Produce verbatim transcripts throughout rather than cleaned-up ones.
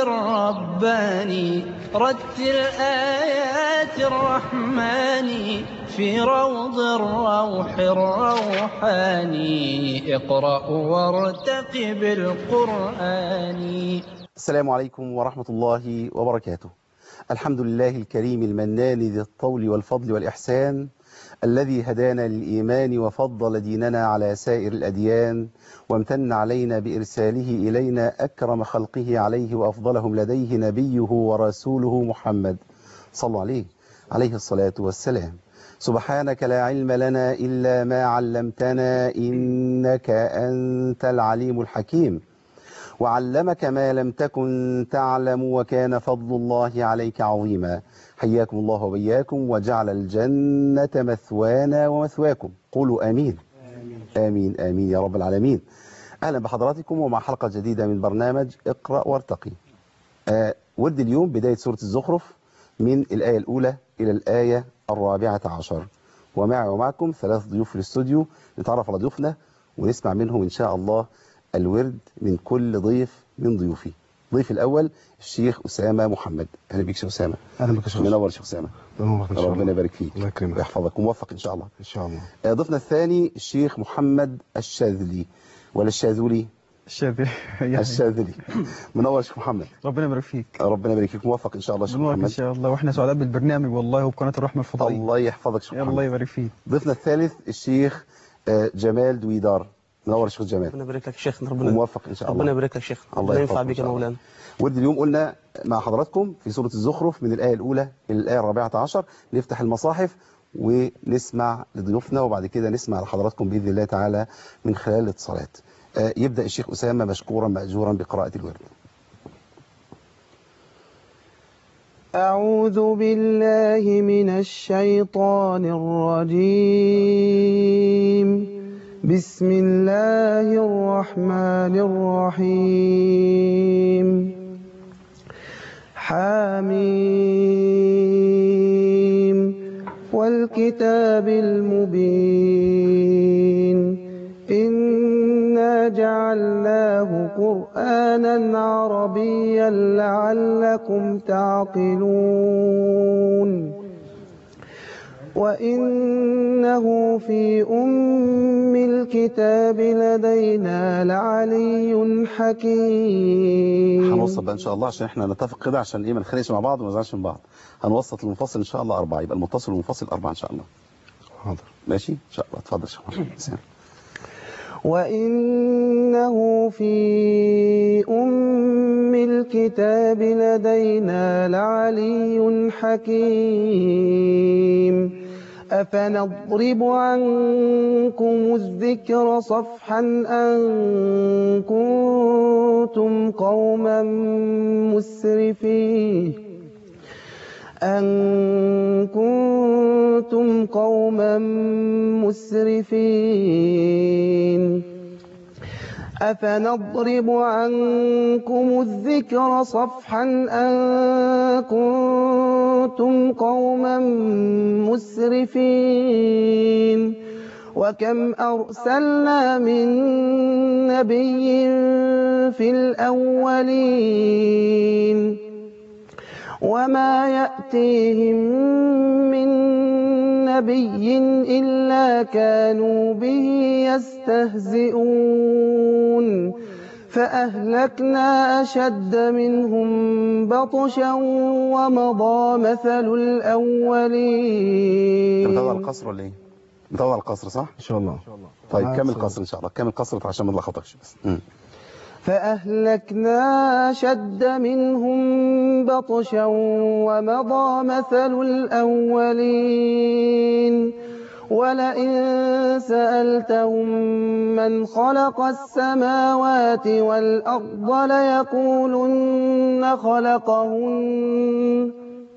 رباني رتل آيات الرحمن في روض الروح الروحاني اقرأ وارتقب القرآن. السلام عليكم ورحمة الله وبركاته. الحمد لله الكريم المنان ذي الطول والفضل والإحسان، الذي هدانا للإيمان وفضل ديننا على سائر الأديان، وامتن علينا بإرساله إلينا أكرم خلقه عليه وأفضلهم لديه نبيه ورسوله محمد صلى عليه عليه الصلاة والسلام. سبحانك لا علم لنا إلا ما علمتنا إنك أنت العليم الحكيم، وعلمك ما لم تكن تعلم وكان فضل الله عليك عظيما. حياكم الله وبياكم وجعل الجنة مثوانا ومثواكم. قولوا آمين. آمين آمين يا رب العالمين. أهلا بحضراتكم ومع حلقة جديدة من برنامج اقرأ وارتقي. آه ورد اليوم بداية سورة الزخرف من الآية الأولى إلى الآية الرابعة عشر، ومعي ومعكم ثلاث ضيوف في الاستوديو. نتعرف على ضيوفنا ونسمع منهم إن شاء الله الورد من كل ضيف من ضيوفي. ضيف الأول الشيخ أسامة محمد. أهلا بك شيخ أسامة. أهلا بك شيخ. منور شيخ أسامة. ربنا يبارك فيك. الله يكرمك ويحفظك وموفق إن شاء الله. إن شاء الله. ضيفنا الثاني الشيخ محمد الشاذلي ولا الشاذلي؟ الشاذلي. الشاذلي. منور شيخ محمد. ربنا يبارك فيك. ربنا يبارك فيك موفق إن شاء الله شيخ محمد. إن شاء الله، وإحنا سعداء بالبرنامج والله وبقناة الرحمة الفضائية. الله يحفظك شيخ محمد. الله يبارك فيك. ضيفنا الثالث الشيخ جمال دويدار. منور شيخ جمال. ربنا يبارك لك شيخنا. ربنا موفق ان شاء الله. ربنا يبارك لك شيخنا. الله ينفع بك يا مولانا. ورد اليوم قلنا مع حضراتكم في سورة الزخرف من الآية الأولى إلى الآية الرابعة عشر. نفتح المصاحف ونسمع لضيوفنا وبعد كده نسمع لحضراتكم بإذن الله تعالى من خلال الاتصالات. آه يبدأ الشيخ أسامة مشكورا مأجورا بقراءة الورد. أعوذ بالله من الشيطان الرجيم. بسم الله الرحمن الرحيم. حاميم والكتاب المبين إنا جعلناه قرآنا عربيا لعلكم تعقلون وإنه في أم الكتاب لدينا لعلي حكيم. هنوصل بقى إن شاء الله عشان إحنا نتفق كده عشان إيه ما نتخانقش مع بعض وما نزعلش من بعض. هنوسط المنفصل إن شاء الله أربعة، يبقى المتصل والمنفصل أربعة إن شاء الله. حاضر. ماشي إن شاء الله. اتفضل يا شيخ محمد. وإنه في أم الكتاب لدينا لعلي حكيم. أفنضرب عنكم الذكر صفحا أن كنتم قوما مسرفين أن كنتم قوما مسرفين أفنضرب عنكم الذكر صفحا أن كنتم قوما مسرفين وكم أرسلنا من نبي في الأولين وما يأتيهم من نبي إلا كانوا به يستهزئون فأهلكنا أشد منهم بطشا ومضى مثل الأولين. متوضع القصر ولا إيه؟ متوضع القصر صح؟ إن شاء الله. طيب كمل القصر إن شاء الله. كمل القصر عشان ما نلخبطكش بس. م. فأهلكنا أشد منهم بطشا ومضى مثل الأولين ولئن سألتهم من خلق السماوات والأرض ليقولن خلقهن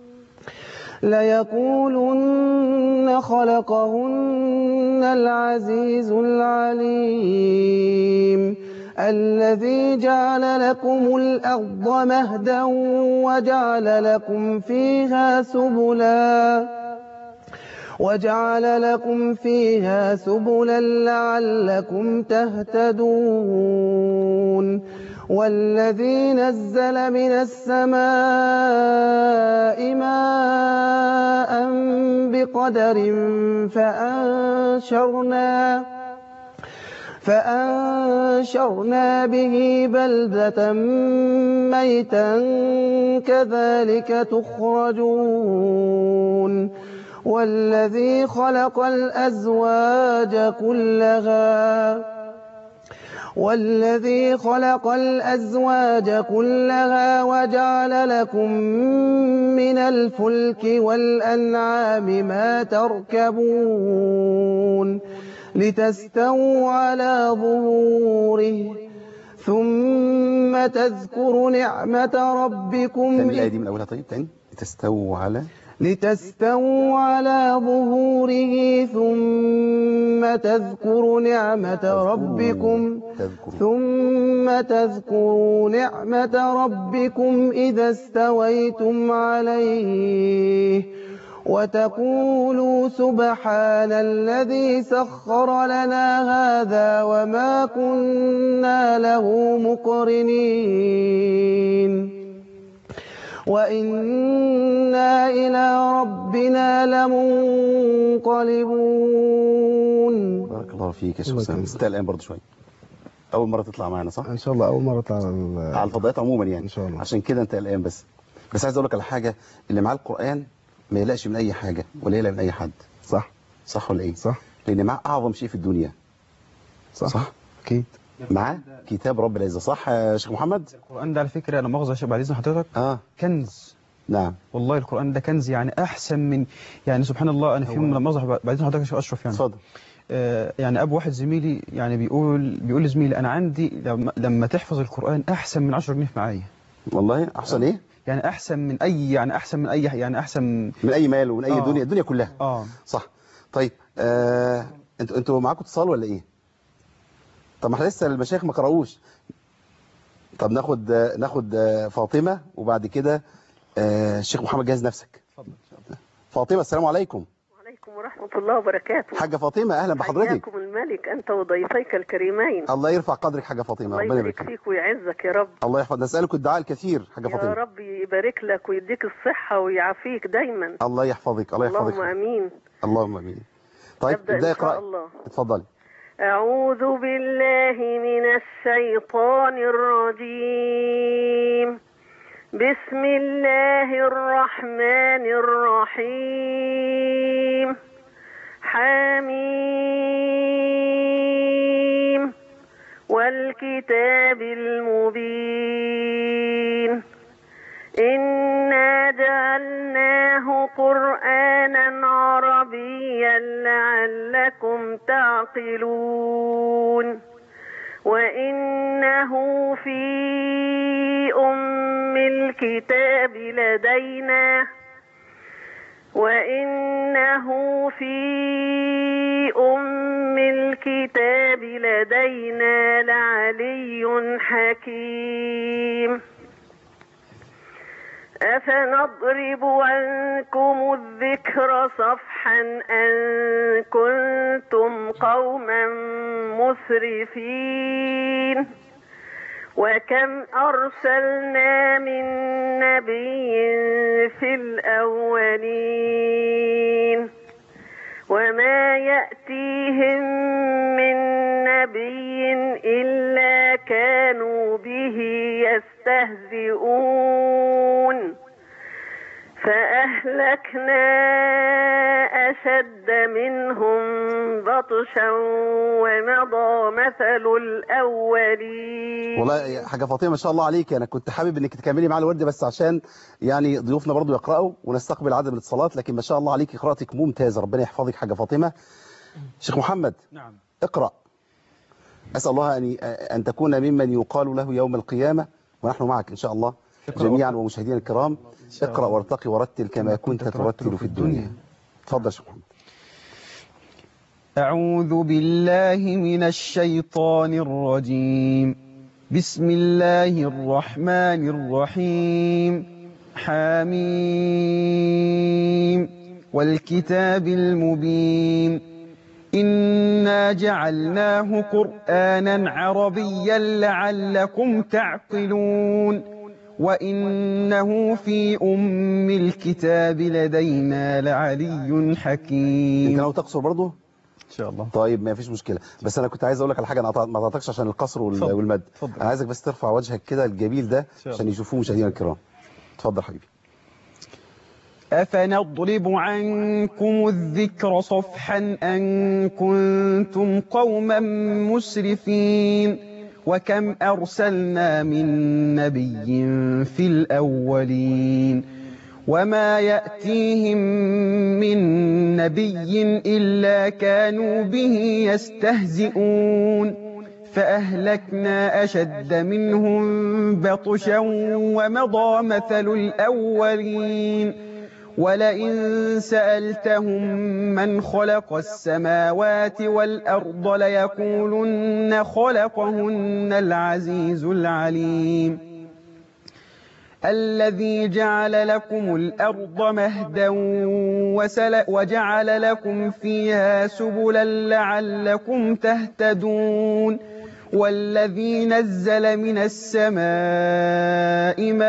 ليقولن خلقهن العزيز العليم الذي جعل لكم الأرض مهدا وجعل لكم فيها سبلا وجعل لكم فيها سبلا لعلكم تهتدون والذي نزل من السماء ماء بقدر فأنشرنا فأنشرنا به بلدة ميتا كذلك تخرجون والذي خلق الأزواج كلها والذي خلق الأزواج كلها وجعل لكم من الفلك والأنعام ما تركبون لتستووا على ظهوره ثم تذكروا نعمة ربكم تاني الآية دي من أولها. طيب تاني لتستووا على لتستووا على ظهوره ثم تذكروا نعمة ربكم ثم تذكروا نعمة ربكم إذا استويتم عليه وتقولوا سبحان الذي سخر لنا هذا وما كنا له مقرنين وإنا إلى ربنا لمنقلبون. بارك الله فيك يا شيخ أسامة. استاء الآن برضه شوية. أول مرة تطلع معانا صح؟ ان شاء الله اول مره اطلع على على الفضائيات عموما يعني. إن شاء الله. عشان كده أنت الآن بس. بس عايز أقول لك على حاجة، اللي معاه القرآن ما يقلقش من أي حاجة ولا يقلق من أي حد. صح صح ولا إيه؟ صح لأن معاه أعظم شيء في الدنيا. صح, صح؟ اكيد. معاه كتاب رب العزة. صح يا شيخ محمد؟ القران ده على فكره انا مؤاخذه يا شيخ بعد اذن حضرتك آه كنز. نعم والله القرآن ده كنز، يعني أحسن من، يعني سبحان الله. أنا في يوم لما أظهر بعدين حضرتك يا شيخ أشرف يعني اتفضل. آه يعني أبو واحد زميلي يعني بيقول بيقول لزميلي أنا عندي لما, لما تحفظ القرآن أحسن من عشرة جنيه معايا. والله أحسن إيه؟ يعني أحسن من أي يعني أحسن من أي يعني أحسن من أي مال ومن أي آه. دنيا، الدنيا كلها. آه صح. طيب آه انتوا انتوا معاكم اتصال ولا إيه؟ طب ما احنا لسه المشايخ ما قرأوش. طب ناخد ناخد فاطمة وبعد كده آه الشيخ محمد جهز نفسك. اتفضل. فاطمة السلام عليكم. وعليكم ورحمة الله وبركاته. حاجة فاطمة أهلا بحضرتك. حياكم الملك أنت وضيفيك الكريمين. الله يرفع قدرك حاجة فاطمة. الله ربنا يبارك يبارك فيك ويعزك يا رب. الله يحفظ. نسألك الدعاء الكثير حاجة فاطمة. يا رب يبارك لك ويديك الصحة ويعافيك دايما. الله يحفظك. الله يحفظك. اللهم أمين. اللهم أمين. طيب أبدأ ابدأ إن شاء اقرأ. الله. اتفضلي. أعوذ بالله من الشيطان الرجيم. بسم الله الرحمن الرحيم. حميم والكتاب المبين إنا جعلناه قرآنا عربيا لعلكم تعقلون وإنه في أم الكتاب لدينا وإنه في أم الكتاب لدينا لعلي حكيم أفنضرب عنكم الذكر صفحا أن كنتم قوما مسرفين وكم أرسلنا من نبي في الأولين وما يأتيهم من نبي إلا كانوا به يستهزئون فأهلكنا أشد منهم بطشا ومضى مثل الأولين. والله يا حاجة فاطمة ما شاء الله عليك. أنا كنت حابب إنك تكملي معانا الورد بس عشان يعني ضيوفنا برضو يقرأوا ونستقبل عدد من الاتصالات، لكن ما شاء الله عليك قراءتك ممتازة. ربنا يحفظك حاجة فاطمة. شيخ محمد. نعم. اقرأ. أسأل الله أن أن تكون ممن يقال له يوم القيامة ونحن معك إن شاء الله جميعا. ومشاهدينا الكرام اقرأ وارتقي ورتل كما كنت ترتل في الدنيا. تفضل شيخ محمد. أعوذ بالله من الشيطان الرجيم. بسم الله الرحمن الرحيم. حميم والكتاب المبين إنا جعلناه قرآنا عربيا لعلكم تعقلون وإنه في أم الكتاب لدينا لعلي حكيم. انت لو تقصر برضه إن شاء الله. طيب ما فيش مشكله، بس انا كنت عايز اقول لك على حاجه، انا ما قطعتكش عشان القصر وال- اتفضل. والمد. اتفضل. انا عايزك بس ترفع وجهك كده الجميل ده شاء عشان الله. يشوفوه مشاهدينا الكرام. اتفضل حبيبي. أفنضرب عنكم الذكر صفحا أن كنتم قوما مسرفين وكم أرسلنا من نبي في الأولين وما يأتيهم من نبي إلا كانوا به يستهزئون فأهلكنا أشد منهم بطشا ومضى مثل الأولين ولئن سألتهم من خلق السماوات والأرض ليقولن خلقهن العزيز العليم الذي جعل لكم الأرض مهدا وجعل لكم فيها سبلا لعلكم تهتدون والذي نزل من السماء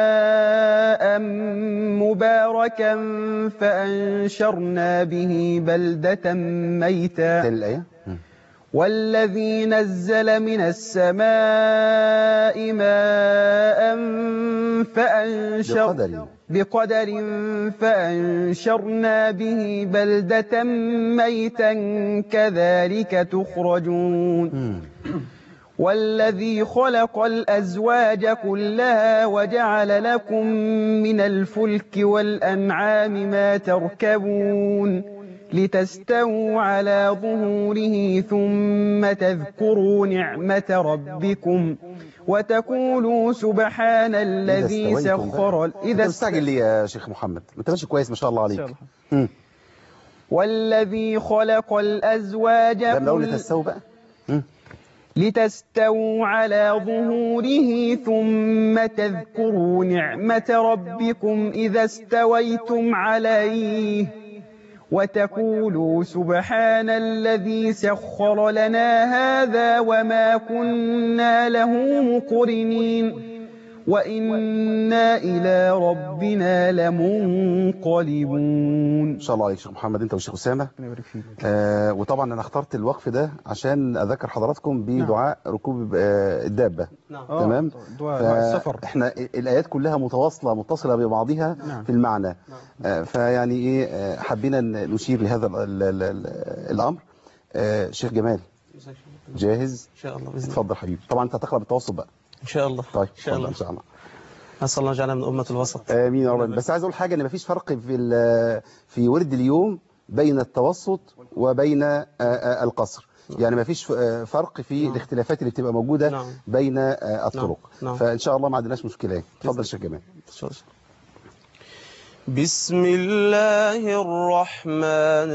ماء مباركا فأنشرنا به بلدة ميتا تاني الآية. والذي نزل من السماء ماء فأنشر بقدر بقدر فأنشرنا به بلدة ميتا كذلك تخرجون والذي خلق الأزواج كلها وجعل لكم من الفلك والأنعام ما تركبون لتستووا على ظهوره ثم تذكروا نعمة ربكم وتقولوا سبحان الذي سخر إذا مستعجل لي يا شيخ محمد، انت ماشي كويس ما شاء الله عليك. مم. والذي خلق الأزواج ده من أول كل- لتستووا بقى. مم. لتستووا على ظهوره ثم تذكروا نعمة ربكم إذا استويتم عليه وتقولوا سبحان الذي سخر لنا هذا وما كنا له مقرنين وإنا إلى ربنا لمنقلبون. ان شاء الله عليك شيخ محمد انت والشيخ اسامه. ربنا يبارك فيك. آه وطبعا انا اخترت الوقف ده عشان اذكر حضراتكم بدعاء ركوب آه الدابه. آه، تمام. دعاء دعاء السفر. احنا الايات كلها متواصله متصله ببعضها نعم. في المعنى. آه فيعني ايه آه حبينا نشير لهذا ال ال ال الامر. آه شيخ جمال جاهز إن شاء الله بإذن الله. اتفضل حبيبي. طبعا انت هتقرا بالتواصل بقى. إن شاء الله. طيب إن شاء الله. ان شاء الله. أسأل الله يجعلنا من أمة الوسط. امين يا رب. بس عايز اقول حاجه ان مفيش فرق في ال- في ورد اليوم بين التوسط وبين آه، آه، القصر. يعني مفيش آه، فرق في الاختلافات اللي بتبقى موجوده نعم. بين آه، الطرق. نعم. فان شاء الله ما عندناش مشكله. اتفضل يا شيخ جمال. بسم الله الرحمن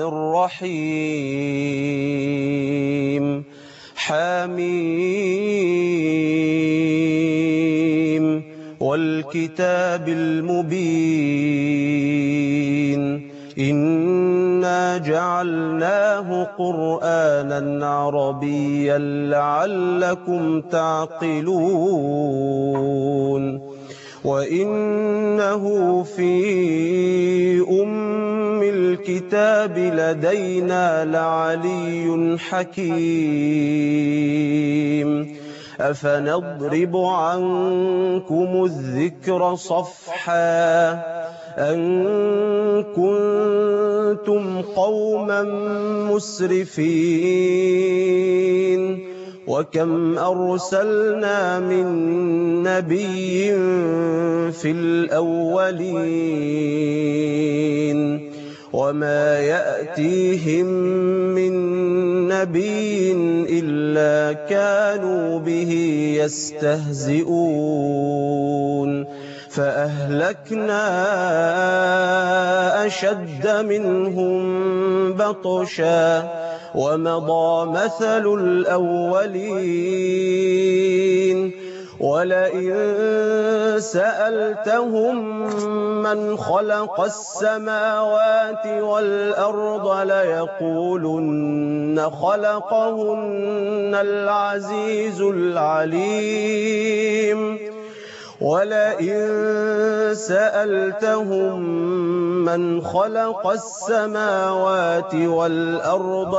الرحيم حميم والكتاب المبين إنا جعلناه قرآنا عربيا لعلكم تعقلون وإنه في أم الكتاب لدينا لعلي حكيم أفنضرب عنكم الذكر صفحا أن كنتم قوما مسرفين وكم أرسلنا من نبي في الأولين وما يأتيهم من نبي إلا كانوا به يستهزئون فأهلكنا أشد منهم بطشا ومضى مثل الأولين ولئن سألتهم من خلق السماوات والأرض ليقولن خلقهن العزيز العليم ولئن سألتهم من خلق السماوات والأرض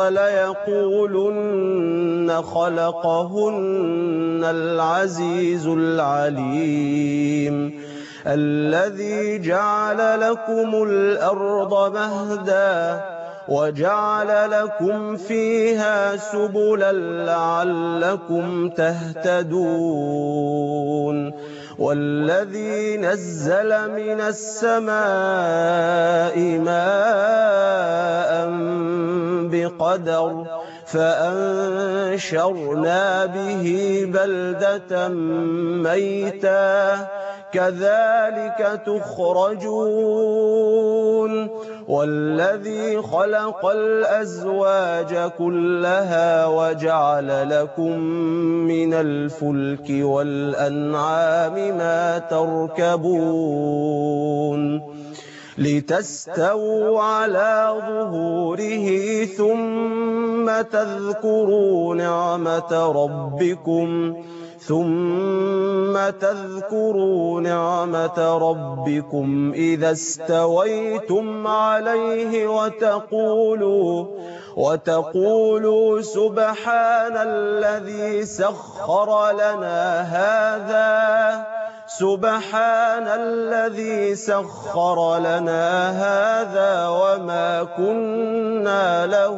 ليقولن خلقهن العزيز العليم الذي جعل لكم الأرض مهدا وجعل لكم فيها سبلا لعلكم تهتدون والذي نزل من السماء ماء بقدر فأنشرنا به بلدة ميتا كذلك تخرجون والذي خلق الأزواج كلها وجعل لكم من الفلك والأنعام ما تركبون لتستووا على ظهوره ثم تذكروا نعمة ربكم ثم تذكروا نعمة ربكم إذا استويتم عليه وتقولوا وتقولوا سبحان الذي سخر لنا هذا سبحان الذي سخر لنا هذا وما كنا له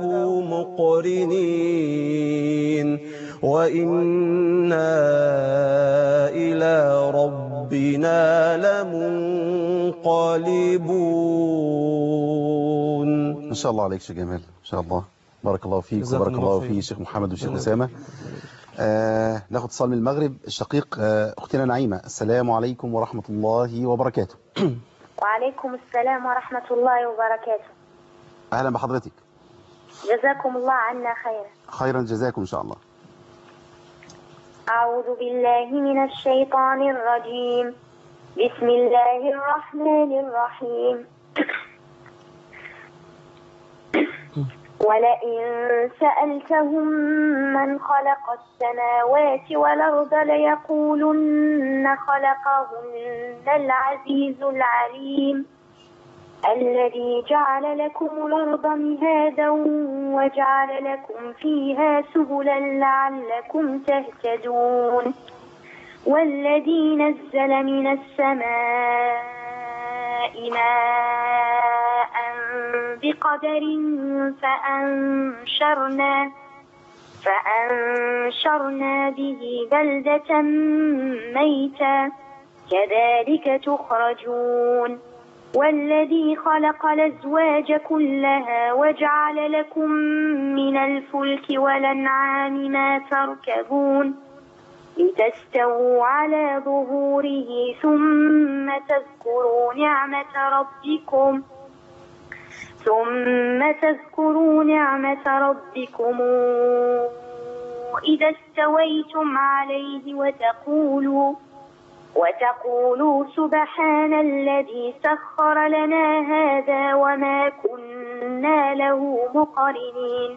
مقرنين وإنا إلى ربنا لمنقلبون. ما شاء الله عليك شيخ جمال، ما شاء الله، بارك الله فيك جزاكم وبارك الله الله خير. في شيخ محمد والشيخ أسامة. آه ناخد اتصال من المغرب الشقيق. آه أختنا نعيمة، السلام عليكم ورحمة الله وبركاته. وعليكم السلام ورحمة الله وبركاته. أهلا بحضرتك. جزاكم الله عنا خيرا. خيرا جزاكم إن شاء الله. أعوذ بالله من الشيطان الرجيم. بسم الله الرحمن الرحيم. ولئن سألتهم من خلق السماوات والأرض ليقولن خلقهن العزيز العليم الذي جعل لكم الأرض مهادا وجعل لكم فيها سبلا لعلكم تهتدون والذي نزل من السماء ماء بقدر فأنشرنا فأنشرنا به بلدة ميتا كذلك تخرجون والذي خلق الأزواج كلها وجعل لكم من الفلك والأنعام ما تركبون لتستووا على ظهوره ثم تذكروا نعمة ربكم ثم تذكروا نعمة ربكم إذا استويتم عليه وتقولوا وتقولوا سبحان الذي سخر لنا هذا وما كنا له مقرنين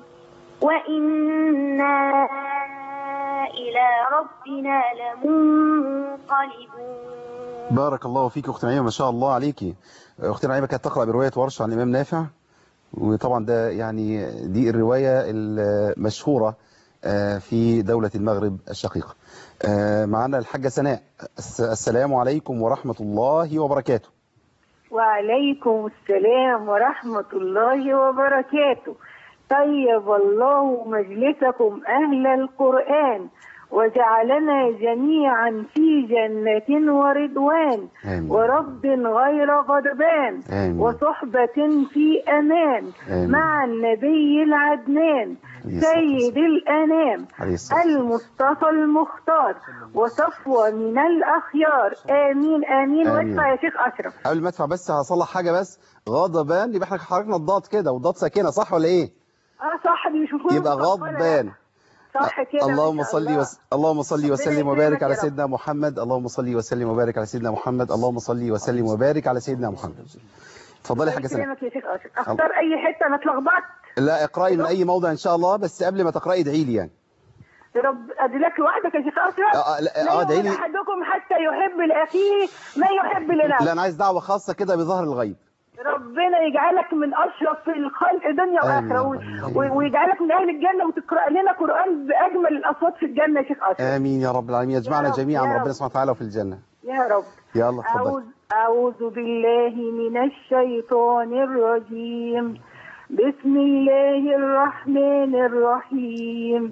وإنا إلى ربنا لمنقلبون. بارك الله فيك أخت نعيمة، ما شاء الله عليكي. أخت نعيمة كانت تقرأ برواية ورش عن الإمام نافع، وطبعا ده يعني دي الرواية المشهورة في دولة المغرب الشقيق. معنا الحاجة سناء، السلام عليكم ورحمة الله وبركاته. وعليكم السلام ورحمة الله وبركاته. طيب الله مجلسكم أهل القرآن وجعلنا جميعا في جنة ورضوان آمين. ورب غير غضبان آمين. وصحبة في أمان آمين. مع النبي العدنان سيد الأنام المصطفى المختار وصفوة من الأخيار آمين آمين, آمين. وادفع يا شيخ أشرف. قبل ما ادفع بس هصلح حاجة بس، غضبان يبقى احنا حركنا الضاد كده والضاد ساكنة، صح ولا ايه؟ اه صح، دي مش يبقى غضبان صح كده. اللهم صل وس... اللهم صل وسلم وبارك على سيدنا محمد. اللهم صل وسلم وبارك على سيدنا محمد. اللهم صل وسلم وبارك على سيدنا محمد. اتفضلي يا حاجه سناء. يا شيخ اشرف، اختار اي حته انا اتلخبطت. لا اقراي من اي موضع ان شاء الله، بس قبل ما تقراي ادعي لي يعني. رب ادلك لوحدك يا شيخ اشرف. اه لا ادعي لي. احدكم حتى يحب لاخيه ما يحب لنفسه. لا انا عايز دعوه خاصه كده بظهر الغيب. ربنا يجعلك من اشرف الخلق دنيا واخره، ويجعلك من اهل الجنه وتقرا لنا قران باجمل الاصوات في الجنه يا شيخ اشرف. امين يا رب العالمين، يجمعنا جميعا ربنا سبحانه وتعالى في الجنه يا رب. يلا اتفضل. اعوذ بالله من الشيطان الرجيم. بسم الله الرحمن الرحيم.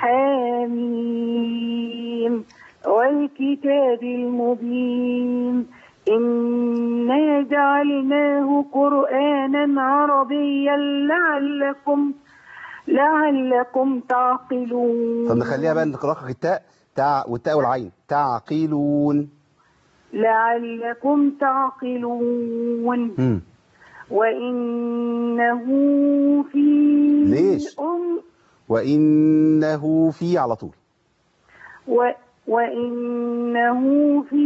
حميم والكتاب المبين إنا جعلناه قرآنا عربيا لعلكم لعلكم تعقلون. طب نخليها بقى نقرأ التاء تاء والتاء والعين. تعقلون. لعلكم تعقلون. مم. وإنه في ليش؟ أم وإنه في على طول. و وإنه في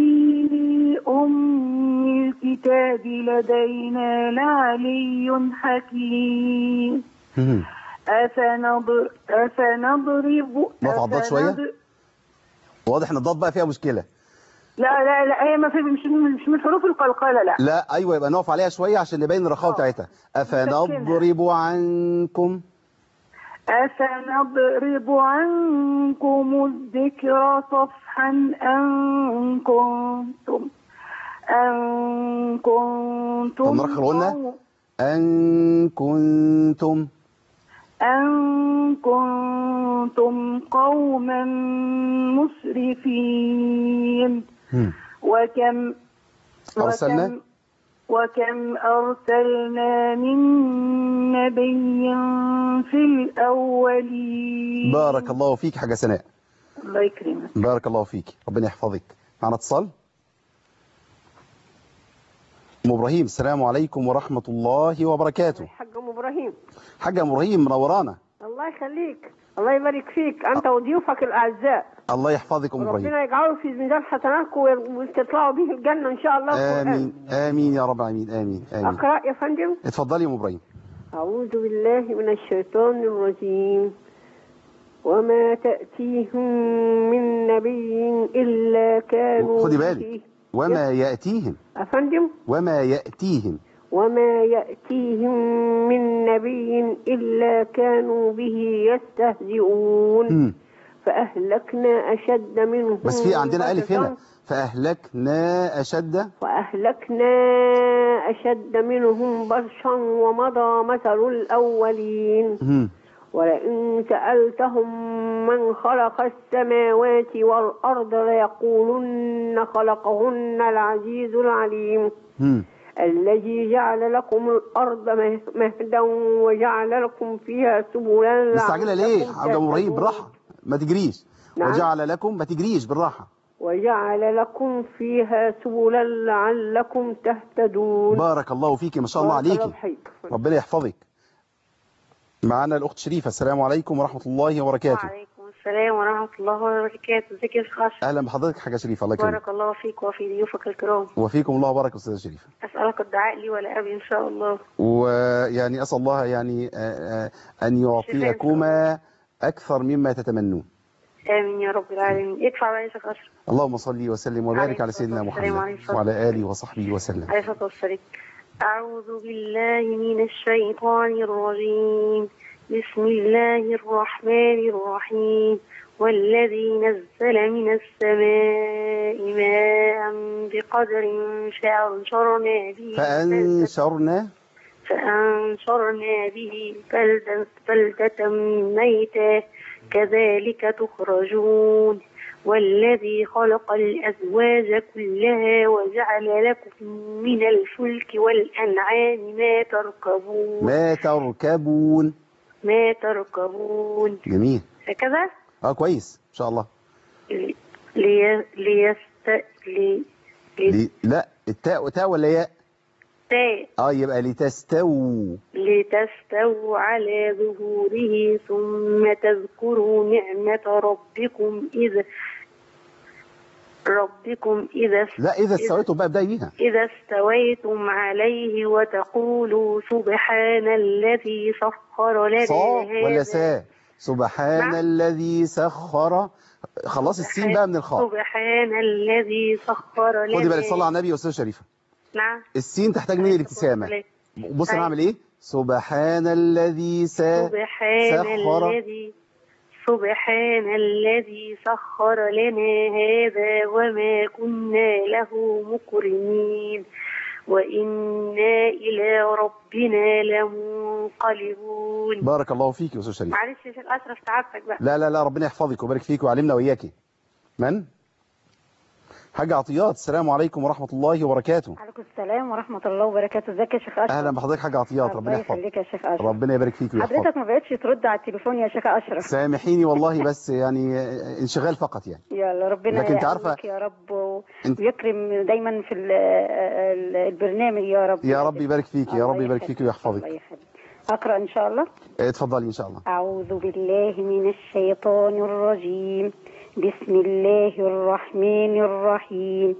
أم الكتاب لدينا لعلي حكيم. أفنضرب أفنضرب نقف على الضاد شوية. واضح إن الضاد بقى فيها مشكلة. لا لا لا هي ما في مش مش من حروف القلقلة. لا لا أيوة يبقى نقف عليها شوية عشان نبين الرخاوة بتاعتها. أفنضرب عنكم أفنضرب عنكم الذكر صفحا أن كنتم أن كنتم طب نرخي قلنا أن كنتم أن كنتم قوما مسرفين. وكم أرسلنا وكم وكم أرسلنا من نبي في الأولين. بارك الله فيك حاجة سناء. الله يكرمك. بارك الله فيك، ربنا يحفظك. معنا اتصال. أم إبراهيم، السلام عليكم ورحمة الله وبركاته. حاج أم إبراهيم. حاجة أم إبراهيم منورانا. الله يخليك، الله يبارك فيك أنت وضيوفك الأعزاء. الله يحفظك أم إبراهيم. ربنا يجعله في ميزان حسناتكم وتطلعوا به الجنة إن شاء الله. آمين آمين يا رب العالمين. آمين آمين. أقرأ يا فندم. اتفضلي يا أم إبراهيم. أعوذ بالله من الشيطان الرجيم. وما تأتيهم من نبي إلا كانوا خدي بالك. وما يأتيهم. أفندم. وما يأتيهم. وما يأتيهم من نبي إلا كانوا به يستهزئون. م. فأهلكنا أشد منهم. بس في عندنا ألف هنا. فأهلكنا أشد. فأهلكنا أشد منهم بطشا ومضى مثل الأولين. م. ولئن سألتهم من خلق السماوات والأرض ليقولن خلقهن العزيز العليم. م. الذي جعل لكم الأرض مهدا وجعل لكم فيها سبلا. مستعجلة ليه؟ حاجة مريب بالراحة ما تجريش. نعم. وجعل لكم ما تجريش بالراحة. وجعل لكم فيها سبلا لعلكم تهتدون. بارك الله فيك ما شاء الله عليك. ربنا يحفظك. معنا الأخت شريفة. السلام عليكم ورحمة الله وبركاته. وعليكم السلام ورحمة الله وبركاته. ازيك يا شيخ اشرف؟ أهلا بحضرتك حاجة شريفة. الله يكرمك. بارك الله فيك وفي ضيوفك الكرام. وفيكم الله بارك أستاذة شريفة. أسألك الدعاء لي ولا أبي إن شاء الله. ويعني أسأل الله يعني أن يعطيكما أكثر مما تتمنون. آمين يا رب العالمين. يدفع بقى يا شيخ أشرف. اللهم صل وسلم وبارك على سيدنا محمد وعلى آله وصحبه وسلم. عليه الصلاة والسلام. أعوذ بالله من الشيطان الرجيم. بسم الله الرحمن الرحيم. والذي نزل من السماء ماء بقدر فأنشرنا به فأنشرنا فأنشرنا به بلدة بلدة ميتا كذلك تخرجون. والذي خلق الأزواج كلها وجعل لكم من الفلك والأنعام ما تركبون ما تركبون ما تركبون. جميل. هكذا؟ اه كويس ان شاء الله. لي ليست لي, لي لا التاء تاء ولا ياء؟ تاء. اه يبقى لتستووا. لتستووا على ظهوره ثم تذكروا نعمة ربكم إذا ربكم إذا لا إذا استويتم بقى ابدأي بيها. إذا استويتم عليه وتقولوا سبحان الذي سخر لنا صا هذا. ولا سا؟ سبحان نعم. الذي سخر. خلاص السين بقى من الخاء. سبحان الذي سخر لنا. خدي بالك، صلى على النبي يا أستاذة شريفة. نعم. السين تحتاج مني الابتسامة. بص أنا هعمل إيه؟ سبحان الذي سا سبحان سخر. الذي سبحان الذي سخر لنا هذا وما كنا له مقرنين وإنا إلى ربنا لمنقلبون. بارك الله فيك يا أستاذ شريف. معلش يا شيخ أشرف تعبتك بقى. لا لا لا ربنا يحفظك ويبارك فيك ويعلمنا وإياكي. من؟ حاجة عطيات. السلام عليكم ورحمة الله وبركاته. وعليكم السلام ورحمة الله وبركاته. ازيك يا شيخ أشرف؟ أهلا بحضرتك حاجة عطيات، ربنا يحفظك. الله يخليك يا شيخ أشرف. ربنا يبارك فيك ويحفظك. حضرتك ما بقتش ترد على التليفون يا شيخ أشرف. سامحيني والله بس يعني انشغال فقط يعني. يلا ربنا لكن انت عارفة يا رب ويكرم دايما في البرنامج يا رب. يا رب يبارك فيك، يا رب يبارك فيك ويحفظك. الله يخليك. أقرأ إن شاء الله. اتفضلي إن شاء الله. أعوذ بالله من الشيطان الرجيم. بسم الله الرحمن الرحيم.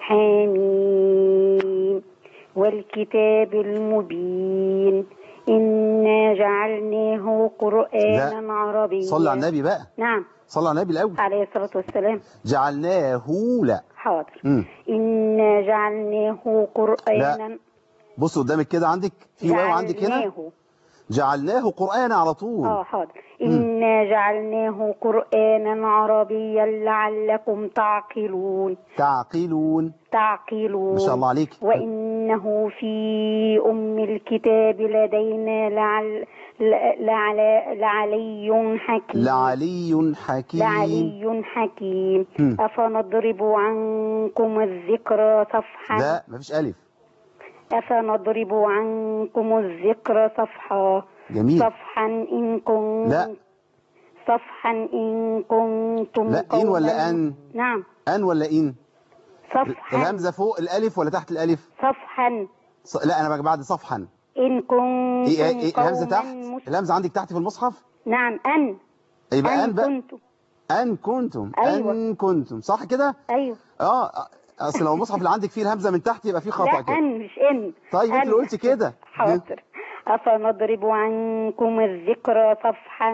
حميم والكتاب المبين إنا جعلناه قرآنا عربيا. صلى على النبي بقى. نعم صلى على النبي الأول عليه الصلاة والسلام. جعلناه لا حاضر. مم. إنا جعلناه قرآنا. لا بص قدامك كده، عندك في واو عندك هنا. جعلناه قرآنا على طول. اه حاضر. إنا جعلناه قرآنا عربيا لعلكم تعقلون. تعقلون تعقلون ما شاء الله عليك. وإنه في أم الكتاب لدينا لعل لعلي, لعلي حكيم. لعلي حكيم. لعلي حكيم. م. أفنضرب عنكم الذكر صفحا. لا مفيش ألف. أفنضرب عنكم الذكر صفحا. جميل. صفحا إن كنتم. لا صفحا إن كنتم. لا إن ولا أن؟ نعم أن ولا إن؟ صفحا. الهمزة فوق الألف ولا تحت الألف؟ صفحا. ص... لا أنا بعد صفحا. إن كنتم. إيه إيه الهمزة تحت؟ مس... الهمزة عندك تحت في المصحف؟ نعم أن. يبقى أن, أن بقى. كنتم. أن كنتم. أيوة. أن كنتم صح كده؟ أيوه. آه أصل لو المصحف اللي عندك فيه الهمزة من تحت يبقى فيه خطأ كده. لا أن مش إن. طيب أنت اللي قلت كده. حاضر. أفنضرب عنكم الذكر صفحا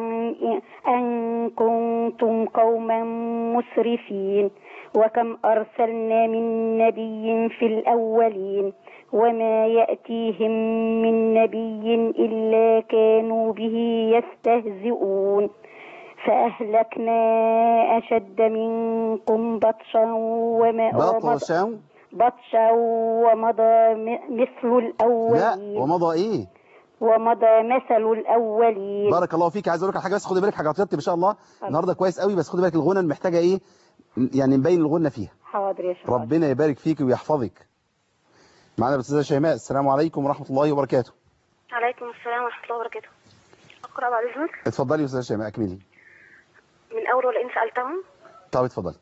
أن كنتم قوما مسرفين وكم أرسلنا من نبي في الأولين وما يأتيهم من نبي إلا كانوا به يستهزئون فأهلكنا أشد منكم بطشا وما بطشا بطشا ومضى مثل الأولين. لا ومضى إيه؟ ومضى مثل الأولين. بارك الله فيك. عايز اقول لك على حاجه بس خدي بالك، حاجه عطيتي ما شاء الله النهارده كويس قوي، بس خدي بالك الغنى محتاجه ايه يعني نبين الغنى فيها. حاضر يا شيخ. ربنا يبارك فيك ويحفظك. معانا الاستاذه شيماء. السلام عليكم ورحمه الله وبركاته. عليكم السلام ورحمه الله وبركاته. اقرا بعد اذنك. اتفضلي يا استاذه شيماء اكملي من اول ولئن سالتهم. طب اتفضلي.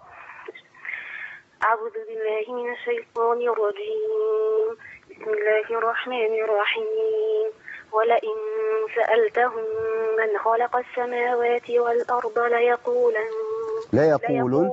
أعوذ بالله من الشيطان الرجيم. بسم الله الرحمن الرحيم. ولئن سألتهم من خلق السماوات والأرض ليقولن لا يقولون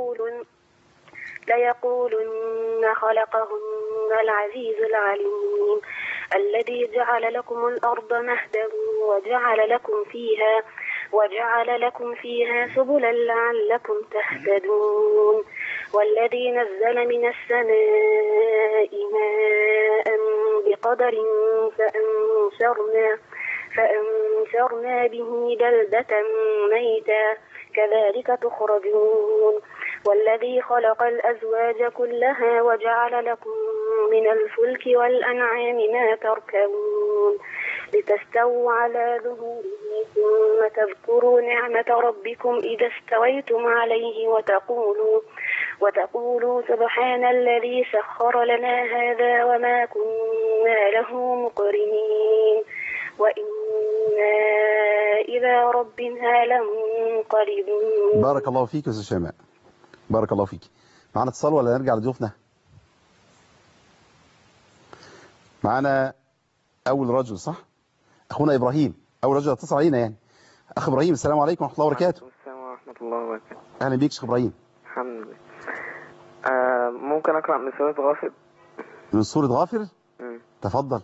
ليقولن خلقهن العزيز العليم الذي جعل لكم الأرض مهدا وجعل لكم فيها وجعل لكم فيها سبلا لعلكم تهتدون والذي نزل من السماء ماء بقدر فأنشرنا فأنشرنا به بلدة ميتا كذلك تخرجون والذي خلق الأزواج كلها وجعل لكم من الفلك والأنعام ما تركبون لتستووا على ظهوره ثم تذكروا نعمة ربكم إذا استويتم عليه وتقولوا وتقولوا سبحان الذي سخر لنا هذا وما كنا له مقرنين وإنا إلى ربنا لمنقلبون. بارك الله فيك يا أستاذ شيماء. بارك الله فيك. معنا اتصال ولا نرجع لضيوفنا؟ معانا أول رجل صح؟ أخونا إبراهيم أول رجل اتصل علينا يعني. أخ إبراهيم السلام عليكم ورحمة الله وبركاته. السلام ورحمة الله وبركاته. أهلا بيك شيخ إبراهيم. الحمد لله. آه ممكن أقرأ من سورة غافر؟ من سورة غافر؟ م. تفضل.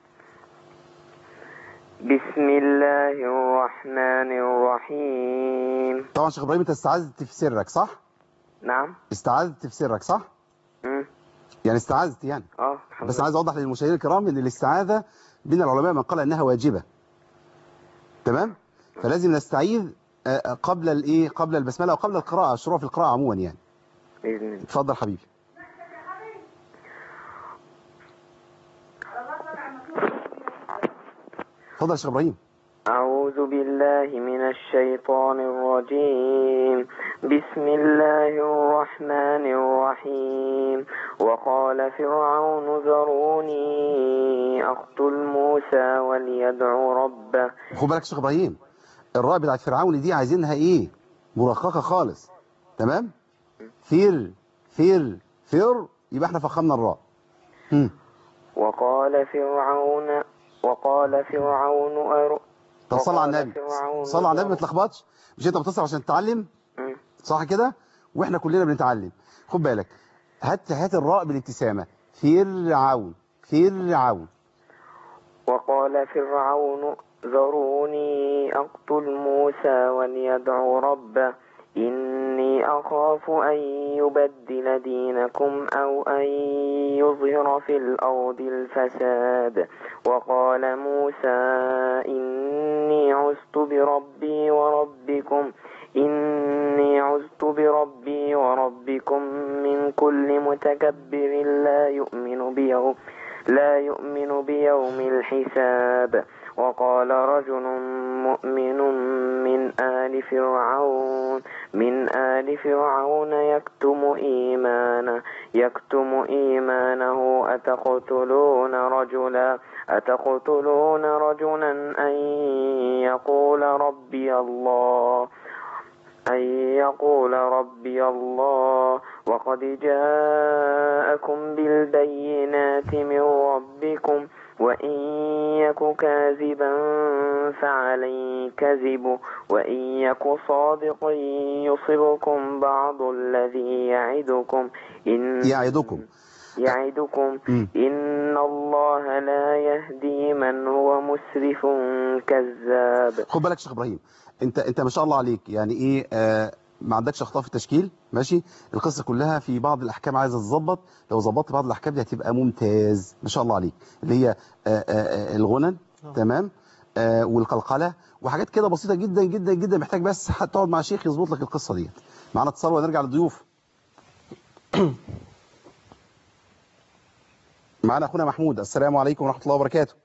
بسم الله الرحمن الرحيم. طبعا شيخ إبراهيم أنت استعاذت في سرك صح؟ نعم. استعاذت في سرك صح؟ م. يعني استعاذت يعني. اه بس عايز أوضح للمشاهدين الكرام إن الاستعاذة بين العلماء من قال أنها واجبة. تمام؟ فلازم نستعيذ قبل الايه قبل البسمله وقبل القراءه الشروع في القراءه عموما يعني. باذن الله. اتفضل حبيبي. اتفضل يا شيخ ابراهيم. أعوذ بالله من الشيطان الرجيم. بسم الله الرحمن الرحيم. وقال فرعون ذروني أقتل موسى وليدع ربه. خد بالك يا شيخ ابراهيم الراء بتاعت فرعون دي عايزينها ايه مرققه خالص. تمام. فير فير فير يبقى احنا فخمنا الراء. هم. وقال فرعون وقال فرعون أر... طب صلى على النبي صلى على النبي ما تلخبطش. مش انت بتصل عشان تتعلم صح كده واحنا كلنا بنتعلم. خد بالك هات هات الراء بالابتسامه. فرعون فرعون. وقال فرعون ذروني أقتل موسى وليدع ربه إني أخاف أن يبدل دينكم أو أن يظهر في الأرض الفساد. وقال موسى إني عزت بربي وربكم إني عزت بربي وربكم من كل متكبر لا يؤمن بيوم لا يؤمن بيوم الحساب. وقال رجل مؤمن من آل فرعون من آل فرعون يكتم إيمانه يكتم إيمانه أتقتلون رجلا أتقتلون رجلا أن يقول ربي الله أن يقول ربي الله وقد جاءكم بالبينات من ربكم وإن يك كاذبا فعليه كذبه وإن يك صادقا يصبكم بعض الذي يعدكم إن يعدكم يعدكم إن الله لا يهدي من هو مسرف كذاب. خد بالك يا شيخ إبراهيم انت انت ما شاء الله عليك يعني ايه آه ما عندكش اخطاء في التشكيل ماشي. القصه كلها في بعض الاحكام عايزه تظبط. لو ظبطت بعض الاحكام دي هتبقى ممتاز ما شاء الله عليك اللي هي آآ آآ الغنن تمام والقلقله وحاجات كده بسيطه جدا جدا جدا. محتاج بس تقعد مع شيخ يظبط لك القصه ديت. معانا اتصال ونرجع للضيوف. معانا اخونا محمود. السلام عليكم ورحمه الله وبركاته.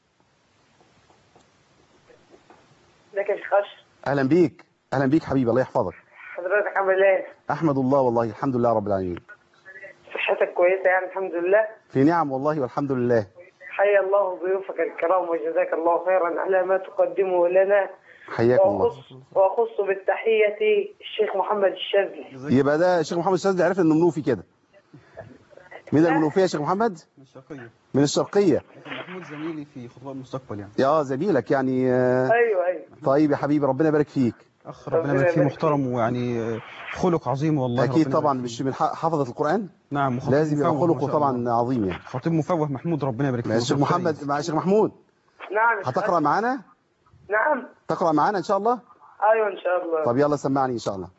ازيك يا شيخ اشرف؟ اهلا بيك اهلا بيك حبيبي الله يحفظك. حضرتك عامل ايه؟ احمد الله والله الحمد لله رب العالمين. صحتك كويسه يعني الحمد لله؟ في نعم والله والحمد لله. حيا الله ضيوفك الكرام وجزاك الله خيرا على ما تقدمه لنا. حياكم الله. واخص بالتحيه الشيخ محمد الشاذلي. يبقى ده الشيخ محمد الشاذلي عرفنا انه منوفي كده. من المنوفيه يا شيخ محمد؟ من الشرقيه. من الشرقيه. محمود زميلي في خطباء المستقبل يعني. اه زميلك يعني. آه ايوه ايوه. طيب يا حبيبي ربنا يبارك فيك. اخ ربنا يبارك فيه محترم ويعني خلق عظيم والله. اكيد طبعا مش من حفظه القران. نعم لازم يبقى خلقه طبعا عظيم يعني. خطيب مفوه محمود ربنا يبارك فيه. الشيخ محمد مع الشيخ محمود. نعم. هتقرا معانا؟ نعم. تقرا معانا ان شاء الله؟ ايوه ان شاء الله. طب يلا سمعني ان شاء الله.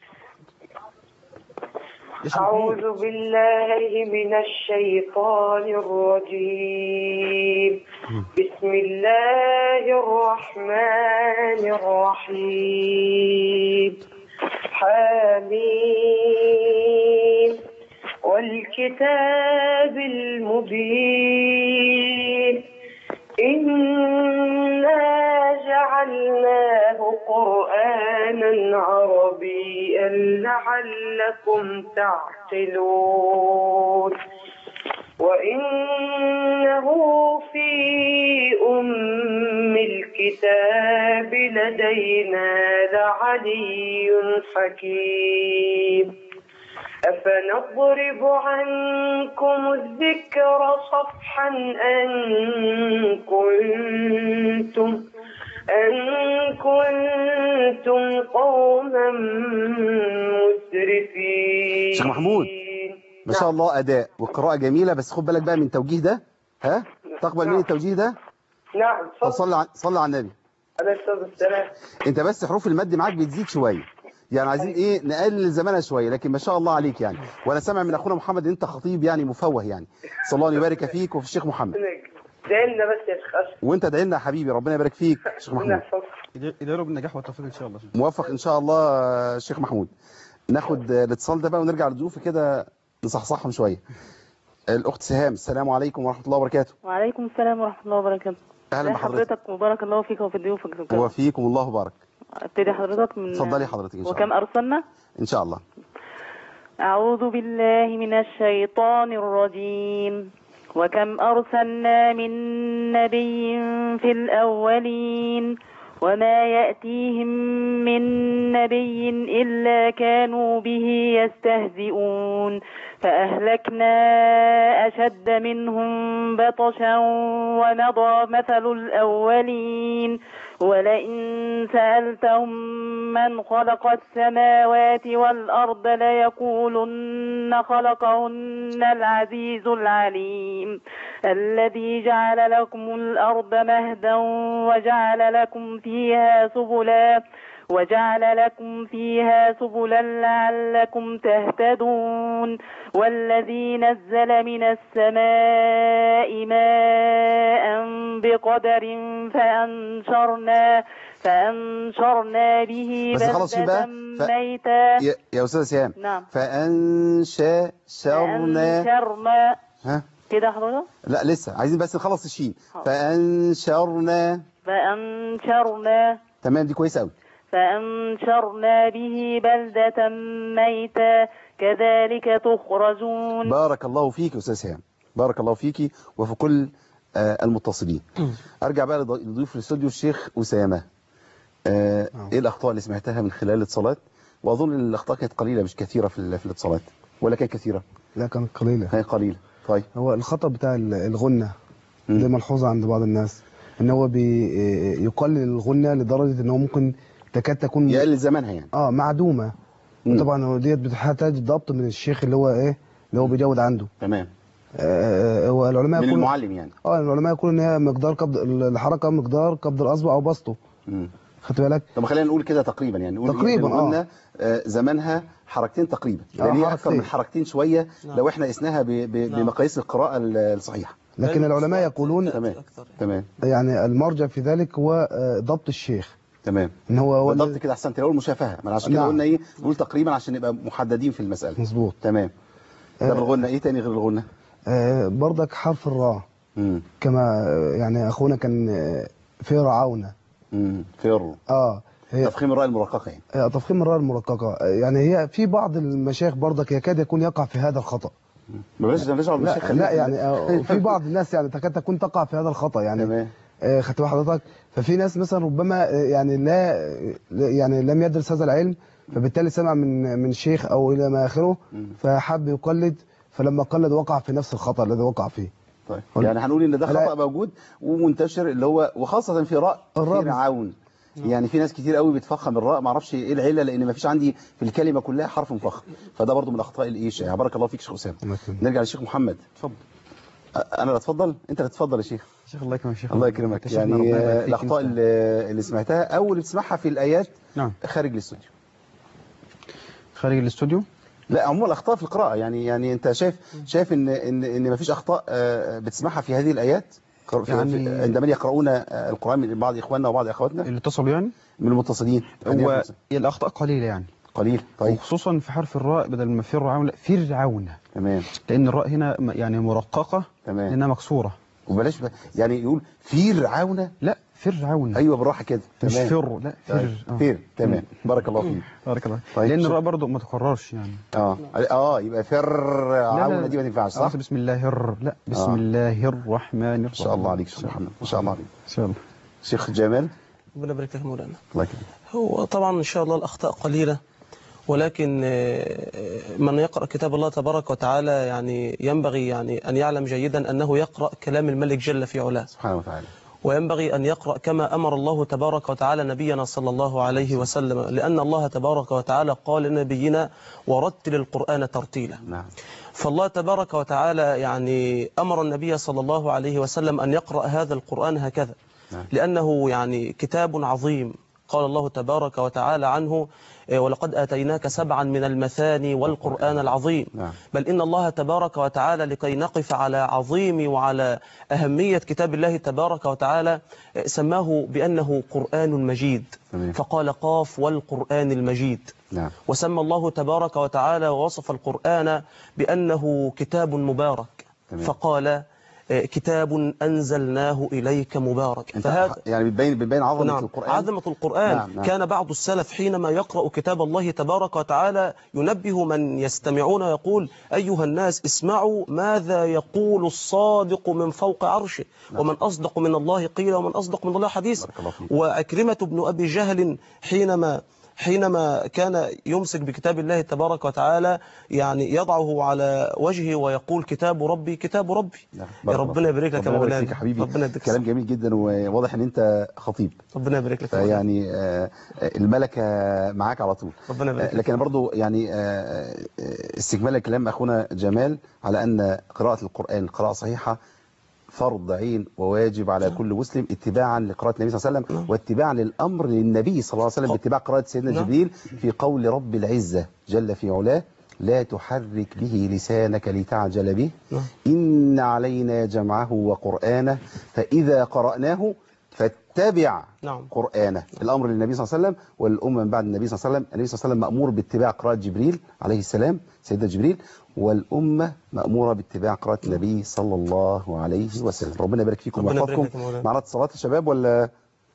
أعوذ بالله من الشيطان الرجيم. بسم الله الرحمن الرحيم. حميم والكتاب المبين إنا جعلناه قرآنا عربيا لعلكم تعقلون وإنه في أم الكتاب لدينا لعلي حكيم أفنضرب عنكم الذكر صفحا أن كنتم أن كنتم قوما مسرفين. شيخ محمود ما شاء الله أداء والقراءة جميلة، بس خد بالك بقى من التوجيه ده. ها تقبل مني التوجيه ده؟ نعم. طب صلي صلي على النبي عليه الصلاة والسلام. انت بس حروف المد معاك بتزيد شويه، يعني عايزين ايه نقلل زمانها شويه، لكن ما شاء الله عليك يعني. وانا سامع من اخونا محمد ان انت خطيب يعني مفوه يعني. صلى الله يبارك فيك وفي الشيخ محمد. ادعي لنا بس يا شيخ اشرف. وانت ادعي لنا يا حبيبي، ربنا يبارك فيك يا شيخ محمود. ادعي له بالنجاح والتوفيق ان شاء الله. موفق ان شاء الله يا شيخ محمود. ناخد الاتصال ده بقى ونرجع لضيوفي كده نصحصحهم شويه. الاخت سهام، السلام عليكم ورحمه الله وبركاته. وعليكم السلام ورحمه الله وبركاته. اهلا بحضرتك وبارك الله فيك وفي ضيوفك. وفيكم الله بارك. ابتدي حضرتك من اتفضلي حضرتك ان شاء الله. وكم ارسلنا ان شاء الله. اعوذ بالله من الشيطان الرجيم. وكم ارسلنا من نبي في الاولين وما يأتيهم من نبي إلا كانوا به يستهزئون فأهلكنا أشد منهم بطشا ومضى مثل الأولين ولئن سألتهم من خلق السماوات والأرض ليقولن خلقهن العزيز العليم الذي جعل لكم الأرض مهدا وجعل لكم فيها سبلا وجعل لكم فيها سبلا لعلكم تهتدون والذي نزل من السماء ماء بقدر فأنشرنا فأنشرنا به بلدة ميتا. يا, يا أستاذ سهام. نعم. فأنشا شرنا فأنشرنا ها كده حضرتك؟ لا لسه عايزين بس نخلص الشين. فأنشرنا فأنشرنا تمام دي كويسة قوي. فأنشرنا به بلدة ميتا كذلك تخرجون. بارك الله فيك يا أستاذ سهام، بارك الله فيكي وفي كل آه المتصلين. أرجع بقى لضيوف الاستوديو الشيخ أسامة. آه إيه الأخطاء اللي سمعتها من خلال الاتصالات؟ وأظن إن الأخطاء كانت قليلة مش كثيرة في في الاتصالات، ولا كانت كثيرة؟ لا كانت قليلة. هي قليلة. طيب هو الخطأ بتاع الغنة ده ملحوظة عند بعض الناس، إن هو بيقلل الغنة لدرجة إن هو ممكن تكاد تكون يقلل زمانها يعني اه معدومة. وطبعا ديت بتحتاج ضبط من الشيخ اللي هو ايه اللي هو بيجود عنده. تمام. آه هو العلماء من يقولوا المعلم يعني. اه العلماء يقولوا ان هي مقدار قبض الحركه مقدار قبض الاصبع او بسطه. امم خدت بالك؟ طب خلينا نقول كده تقريبا يعني نقول تقريبا اه, آه زمانها حركتين تقريبا، لان هي اكثر من حركتين شويه لو احنا قسناها بمقاييس القراءه الصحيحه. لكن العلماء يقولون تمام تمام يعني المرجع في ذلك هو ضبط الشيخ. تمام. ان هو هو بالضبط كده احسنت، لو المشافهه ما عشان كده نعم. قلنا ايه نقول تقريبا عشان نبقى محددين في المساله. مظبوط. تمام. ده آه الغنه ايه تاني غير الغنه؟ آه برضك حرف الراء. امم كما يعني اخونا كان فرعون. امم فر اه هي تفخيم الراء المرققه يعني. آه تفخيم الراء المرققه، يعني هي في بعض المشايخ برضك يكاد يكون يقع في هذا الخطأ. ما بلاش نرجع للمشايخ. لا, لا يعني آه في بعض الناس يعني تكاد تكون تقع في هذا الخطأ يعني. تمام. آه خدت بال حضرتك؟ ففي ناس مثلا ربما يعني لا يعني لم يدرس هذا العلم، فبالتالي سمع من من شيخ او الى ما اخره فحب يقلد، فلما قلد وقع في نفس الخطأ الذي وقع فيه. طيب يعني هنقول ان ده خطأ موجود ومنتشر اللي هو وخاصة في راء فرعون. يعني في ناس كتير قوي بتفخم الراء، ما اعرفش ايه العله، لان ما فيش عندي في الكلمه كلها حرف مفخم، فده برضو من الاخطاء الايه الشائعه. بارك الله فيك شيخ اسامه. نرجع للشيخ محمد. اتفضل. انا اللي اتفضل؟ انت اللي تتفضل يا شيخ. شيخ الله يكرمك. شيخ الله يكرمك. يعني الاخطاء اللي, اللي سمعتها او اللي بتسمعها في الايات نعم خارج الاستوديو. خارج الاستوديو؟ لا عموما الاخطاء في القراءه، يعني يعني انت شايف شايف ان ان ان ما فيش اخطاء بتسمعها في هذه الايات يعني عندما يقرؤون القرآن من بعض اخواننا وبعض اخواتنا اللي اتصلوا يعني من المتصلين؟ هو الاخطاء قليله يعني قليل. طيب وخصوصا في حرف الراء بدل ما فرعون لا فرعون. تمام. لان الراء هنا يعني مرققه. تمام. لانها مكسوره. وبلاش ب... يعني يقول فرعون. لا فرعون. ايوه بالراحه كده. مش فر لا فر. طيب. آه. فر تمام. بارك الله فيك. بارك الله. طيب. لان الراء برضه ما تكررش يعني. اه اه يبقى فرعون دي ما تنفعش صح؟ بسم الله الر لا بسم آه. الله الرحمن الرحيم. ما شاء الله عليك شيخ محمد، ما شاء الله عليك. ان شاء الله. شيخ جمال. ربنا يبارك لك مولانا. الله يكرمك. هو طبعا ان شاء الله الاخطاء قليله، ولكن من يقرأ كتاب الله تبارك وتعالى يعني ينبغي يعني أن يعلم جيدا أنه يقرأ كلام الملك جل في علاه سبحانه وتعالى، وينبغي أن يقرأ كما أمر الله تبارك وتعالى نبينا صلى الله عليه وسلم، لأن الله تبارك وتعالى قال لنبينا ورتل القرآن ترتيلا. نعم. فالله تبارك وتعالى يعني أمر النبي صلى الله عليه وسلم أن يقرأ هذا القرآن هكذا، نعم. لأنه يعني كتاب عظيم. قال الله تبارك وتعالى عنه ولقد آتيناك سبعا من المثاني والقرآن العظيم. نعم. بل إن الله تبارك وتعالى لكي نقف على عظيم وعلى أهمية كتاب الله تبارك وتعالى سماه بأنه قرآن مجيد. تمام. فقال قاف والقرآن المجيد. نعم. وسمى الله تبارك وتعالى ووصف القرآن بأنه كتاب مبارك. تمام. فقال كتاب أنزلناه إليك مبارك. فهذا يعني بتبين بتبين عظمة نعم. القرآن. عظمة القرآن. نعم. نعم. كان بعض السلف حينما يقرأ كتاب الله تبارك وتعالى ينبه من يستمعون يقول أيها الناس اسمعوا ماذا يقول الصادق من فوق عرشه. نعم. ومن أصدق من الله قيل ومن أصدق من الله حديثا. وأكرمة بن أبي جهل حينما حينما كان يمسك بكتاب الله تبارك وتعالى يعني يضعه على وجهه ويقول كتاب ربي كتاب ربي. نعم. يا ربنا يبارك لك يا مولانا. يا حبيبي. ربنا يديك كلام جميل جدا وواضح ان انت خطيب. ربنا يبارك لك. يعني آه الملكه معاك على طول. ربنا يبارك لك. لكن برضو يعني آه استكمال كلام اخونا جمال على ان قراءه القران قراءه صحيحه فرض عين وواجب على كل مسلم اتباعا لقراءة النبي صلى الله عليه وسلم واتباعا للأمر للنبي صلى الله عليه وسلم باتباع قراءة سيدنا جبريل في قول رب العزة جل في علاه لا تحرك به لسانك لتعجل به إن علينا جمعه وقرآنه فإذا قرأناه فاتبع نعم. قرآنه. الأمر للنبي صلى الله عليه وسلم والأمة من بعد النبي صلى الله عليه وسلم. النبي صلى الله عليه وسلم مأمور باتباع قراءة جبريل عليه السلام سيدنا جبريل، والأمة مأمورة باتباع قراءة النبي صلى الله عليه وسلم. ربنا يبارك فيكم ويحفظكم. معنا اتصالات يا شباب ولا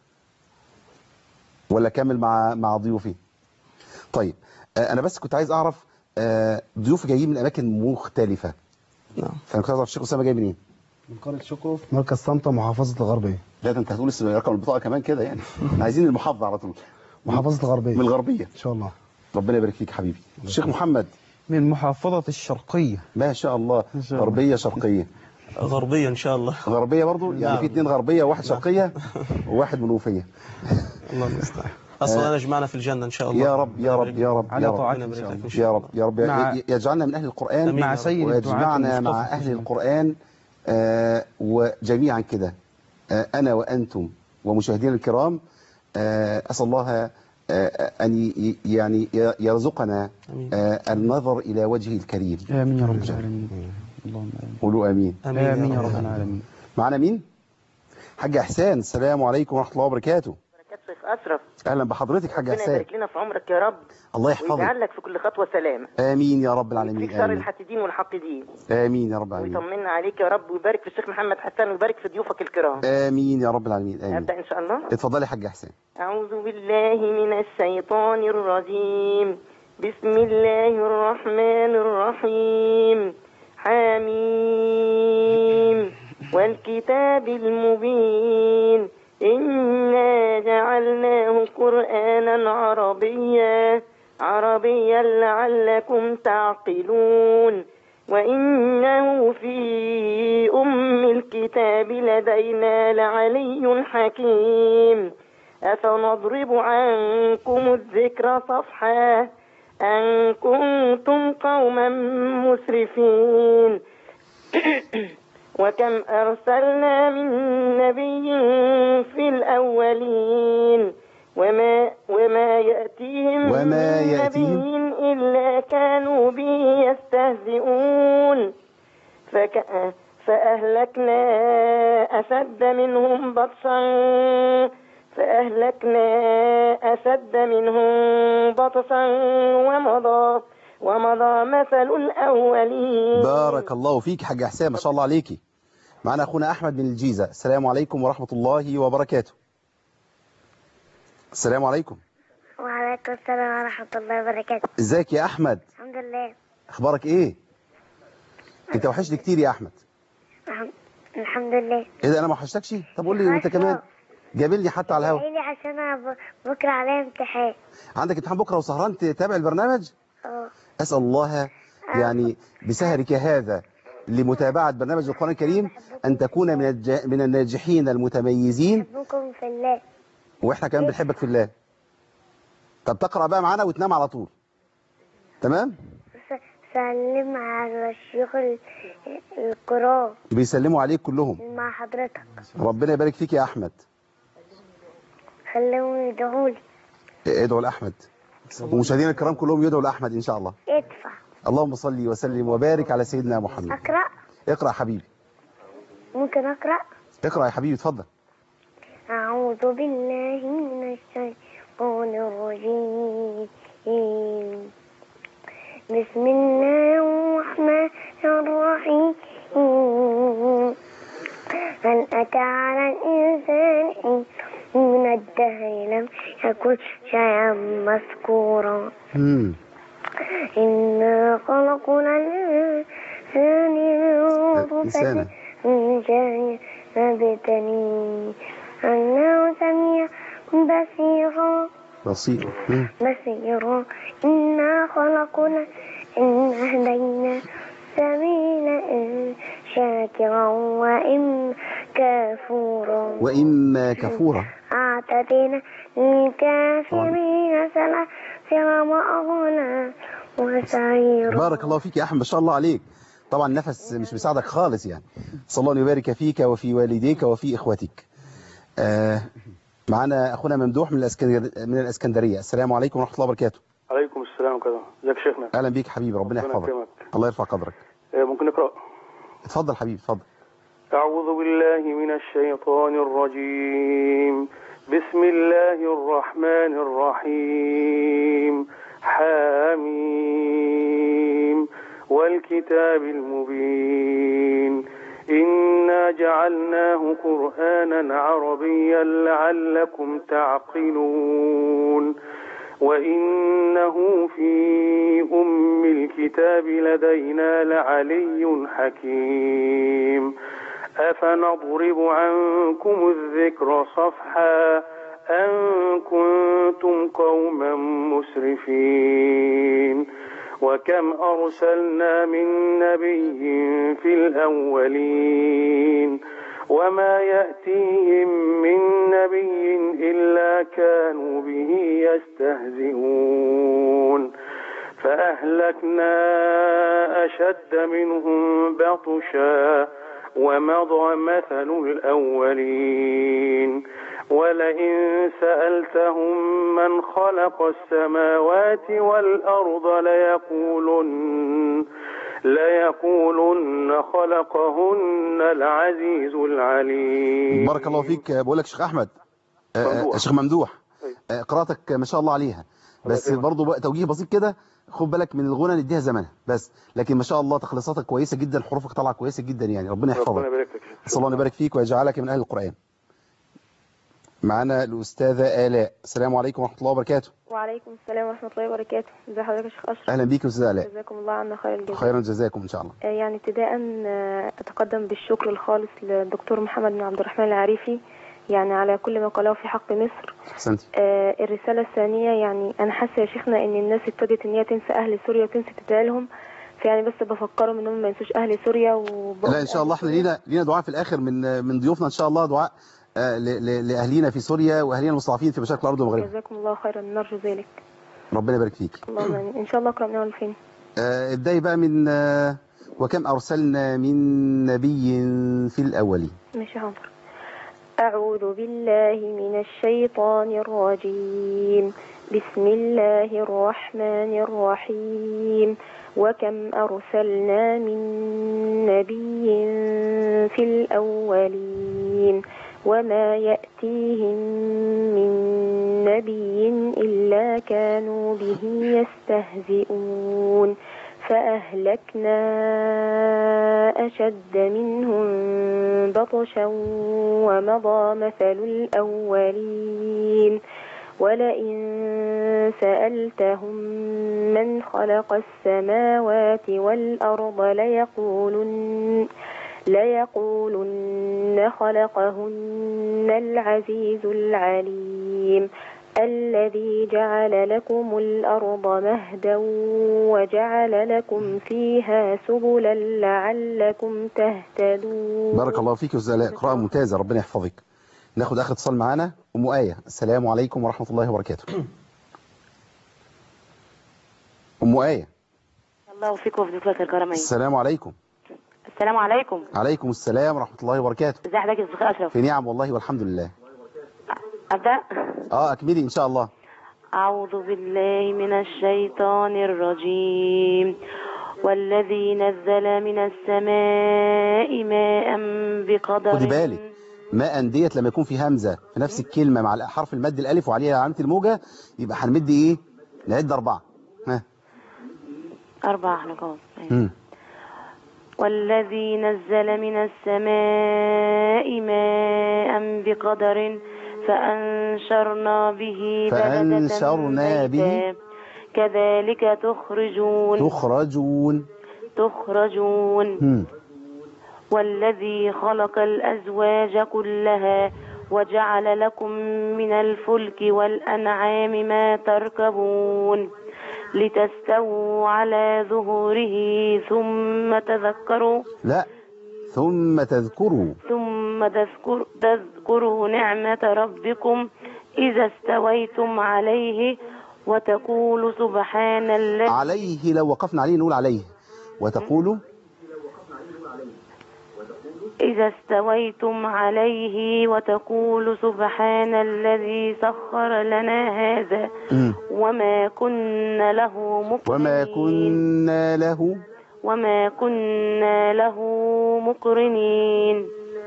ولا كامل مع مع ضيوفي؟ طيب أنا بس كنت عايز أعرف ضيوفي جايين من أماكن مختلفة. نعم. فأنا كنت عايز أعرف الشيخ أسامة جاي منين؟ من قرية شكري في مركز طنطا محافظة الغربية. لا ده أنت هتقول رقم البطاقة كمان كده يعني. عايزين المحافظة على طول. محافظة الغربية. من الغربية. إن شاء الله. ربنا يبارك فيك حبيبي. الشيخ محمد من محافظة الشرقية. ما شاء الله. غربية شرقية. غربية إن شاء الله. غربية برضو يعني. نعم. في اثنين غربية وواحد شرقية وواحد منوفية. الله المستعان. أصلا أنا جمعنا في الجنة إن شاء الله. يا رب يا رب يا رب على طاعتنا إن شاء الله. يا رب يا رب يجعلنا من أهل القرآن مع سيد ويجمعنا مع أهل القرآن آه وجميعا كده آه أنا وأنتم ومشاهدينا الكرام آه أسأل الله آه أن يعني يرزقنا آه النظر إلى وجهه الكريم. آمين يا رب العالمين. اللهم آمين. قولوا آمين. آمين يا رب العالمين. معنا مين؟ حاج إحسان. السلام عليكم ورحمة الله وبركاته. بركات شيخ أشرف. أهلا بحضرتك حاج إحسان. ربنا يبارك لنا في عمرك يا رب. الله يحفظك. ويجعل لك في كل خطوة سلامة. آمين يا رب العالمين. ويكفيك شر الحاسدين والحاقدين. آمين يا رب العالمين. ويطمنا عليك يا رب ويبارك في الشيخ محمد حسان ويبارك في ضيوفك الكرام. آمين يا رب العالمين. آمين. أبدأ إن شاء الله. اتفضلي يا حاج إحسان. أعوذ بالله من الشيطان الرجيم. بسم الله الرحمن الرحيم. حميم والكتاب المبين إنا جعلناه قرآنا عربيا عربيا لعلكم تعقلون وإنه في أم الكتاب لدينا لعلي حكيم أفنضرب عنكم الذكر صفحا أن كنتم قوما مسرفين وكم أرسلنا من نبي في الأولين وما وما يأتيهم وما من نبي إلا كانوا به يستهزئون فك فأهلكنا أشد منهم بطشا فأهلكنا أشد منهم بطشا ومضى ومضى مثل الأولين. بارك الله فيك حاج حسام ما شاء الله عليكي. معنا أخونا أحمد من الجيزة. السلام عليكم ورحمة الله وبركاته. السلام عليكم. وعليكم السلام ورحمة الله وبركاته. ازيك يا أحمد؟ الحمد لله. أخبارك إيه؟ أنت وحشني كتير يا أحمد. الحمد لله. إيه ده أنا ما وحشتكش؟ طب قول لي أنت كمان. جابلني حتى على الهوا. لي عشان انا ب- بكره عليا امتحان. عندك امتحان بكره وسهران تتابع البرنامج؟ اه. اسال الله يعني بسهرك هذا لمتابعه برنامج القران الكريم ان تكون من الج... من الناجحين المتميزين. بحبكم في الله. واحنا كمان بنحبك في الله. طب تقرا بقى معانا وتنام على طول. تمام؟ س- سلم على الشيخ ال- القرآن بيسلموا عليك كلهم. مع حضرتك. ربنا يبارك فيك يا احمد. خليهم يدعوا لي. ادعوا لاحمد. ومشاهدينا الكرام كلهم يدعوا لاحمد ان شاء الله. ادفع. اللهم صل وسلم وبارك على سيدنا محمد. اقرأ. اقرا يا حبيبي. ممكن اقرأ؟ اقرا يا حبيبي اتفضل. أعوذ بالله من الشيطان الرجيم. بسم الله الرحمن الرحيم. هل أتى على الإنسان حين من الدهر لم يكن شيئا مذكورا. امم إنا خلقنا الإنسان من نطفة أمشاج نبتليه أنه سميع بصيرا. بصير. بصيرا. إنا خلقنا إن هدينا سبيل إن شاكرا وإما كفورا. وإما كفورا. أعتدنا للكافرين سلاسل وأغلالا وسعيرا. بارك الله فيك يا أحمد ما شاء الله عليك. طبعا النفس مش بيساعدك خالص يعني. صلى الله أن يبارك فيك وفي والديك وفي إخوتك. آه معنا أخونا ممدوح من الأسكندر... من الأسكندرية. السلام عليكم ورحمة الله وبركاته. عليكم السلام وكذا. ازيك يا شيخنا؟ أهلا بيك حبيبي ربنا يحفظك. الله يرفع قدرك. ممكن نقرأ؟ اتفضل حبيبي اتفضل. أعوذ بالله من الشيطان الرجيم. بسم الله الرحمن الرحيم. حاميم والكتاب المبين إنا جعلناه قرآنا عربيا لعلكم تعقلون وإنه في أم الكتاب لدينا لعلي حكيم أفنضرب عنكم الذكر صفحا أن كنتم قوما مسرفين وكم أرسلنا من نبي في الأولين وما يأتيهم من نبي إلا كانوا به يستهزئون فأهلكنا أشد منهم بطشا ومضى مثل الأولين ولئن سألتهم من خلق السماوات والأرض ليقولن ليقولن خلقهن العزيز العليم. بارك الله فيك. بقول لك شيخ أحمد آه شيخ ممدوح آه قراءتك ما شاء الله عليها بس برضو بقى توجيه بسيط كده خد بالك من الغنى نديها زمانها بس لكن ما شاء الله تخليصاتك كويسة جدا حروفك طالعه كويسة جدا يعني ربنا يحفظك. ربنا يبارك فيك. صلى الله يبارك فيك ويجعلك من أهل القرآن. معنا الأستاذة آلاء. السلام عليكم ورحمة الله وبركاته. وعليكم السلام ورحمة الله وبركاته. ازي حضرتك يا شيخ أشرف؟ أهلا بيك يا أستاذة آلاء. جزاكم الله عنا خير الجزاء. خيرا جزاكم إن شاء الله. يعني ابتداء أتقدم بالشكر الخالص للدكتور محمد بن عبد الرحمن العريفي يعني على كل ما قاله في حق مصر. أحسنتي. آه الرسالة الثانية يعني أنا حاسة يا شيخنا إن الناس ابتدت إن هي تنسى أهل سوريا وتنسى تدعي لهم فيعني بس بفكرهم إنهم ما ينسوش أهل سوريا وب... لا إن شاء الله إحنا لينا لينا دعاء في الآخر من من ضيوفنا إن شاء الله دعاء آه لأهلينا في سوريا وأهلينا المستضعفين في مشارق الأرض ومغربها. جزاكم الله خيرا نرجو ذلك. ربنا يبارك فيك. اللهم آمين. إن شاء الله أقرأ من أول فين؟ آه ابدأي بقى من آه وكم أرسلنا من نبي في الأولين. ماشي حاضر. أعوذ بالله من الشيطان الرجيم. بسم الله الرحمن الرحيم. وكم أرسلنا من نبي في الأولين وما يأتيهم من نبي إلا كانوا به يستهزئون فأهلكنا أشد منهم بطشا ومضى مثل الأولين ولئن سألتهم من خلق السماوات والأرض ليقولن ليقولن فإن خلقهن العزيز العليم الذي جعل لكم الأرض مهدا وجعل لكم فيها سبلا لعلكم تهتدون. بارك الله فيك يا أستاذ آلاء، قراءة ممتازة، ربنا يحفظك. ناخد آخر اتصال معانا، أم آية. السلام عليكم ورحمة الله وبركاته. أم آية. الله فيكم وفي ضيوفك الكرامين. السلام عليكم. السلام عليكم. عليكم السلام ورحمة الله وبركاته. ازي حضرتك يا استاذ اشرف؟ في نعم والله والحمد لله. ابدا؟ اه اكملي ان شاء الله. اعوذ بالله من الشيطان الرجيم. والذي نزل من السماء ماء بقدر. خدي بالك ماء ديت لما يكون في همزه في نفس الكلمه مع حرف المد الالف وعليها علامه الموجه يبقى هنمد ايه؟ نعد اربعه. ها اربع حلقات. امم والذي نزل من السماء ماء بقدر فأنشرنا به فأنشرنا به كذلك تخرجون تخرجون تخرجون هم. والذي خلق الأزواج كلها وجعل لكم من الفلك والأنعام ما تركبون لتستووا على ظهوره ثم تذكروا لا ثم تذكروا ثم تذكر تذكروا نعمة ربكم إذا استويتم عليه وتقولوا سبحان الذي عليه. لو وقفنا عليه نقول عليه وتقولوا إذا استويتم عليه وتقولوا سبحان الذي سخر لنا هذا م. وما كنا له مقرنين وما كنا له وما كنا له مقرنين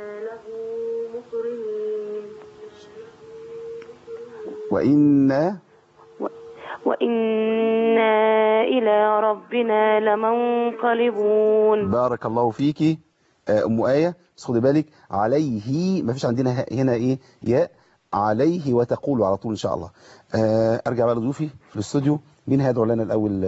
وإنا و... وإنا إلى ربنا لمنقلبون. بارك الله فيكي أم آية. بس خدي بالك عليه ما فيش عندنا هنا إيه ياء، عليه وتقول على طول إن شاء الله. أرجع بقى لضيوفي في الاستوديو. مين هيدعو لنا الأول؟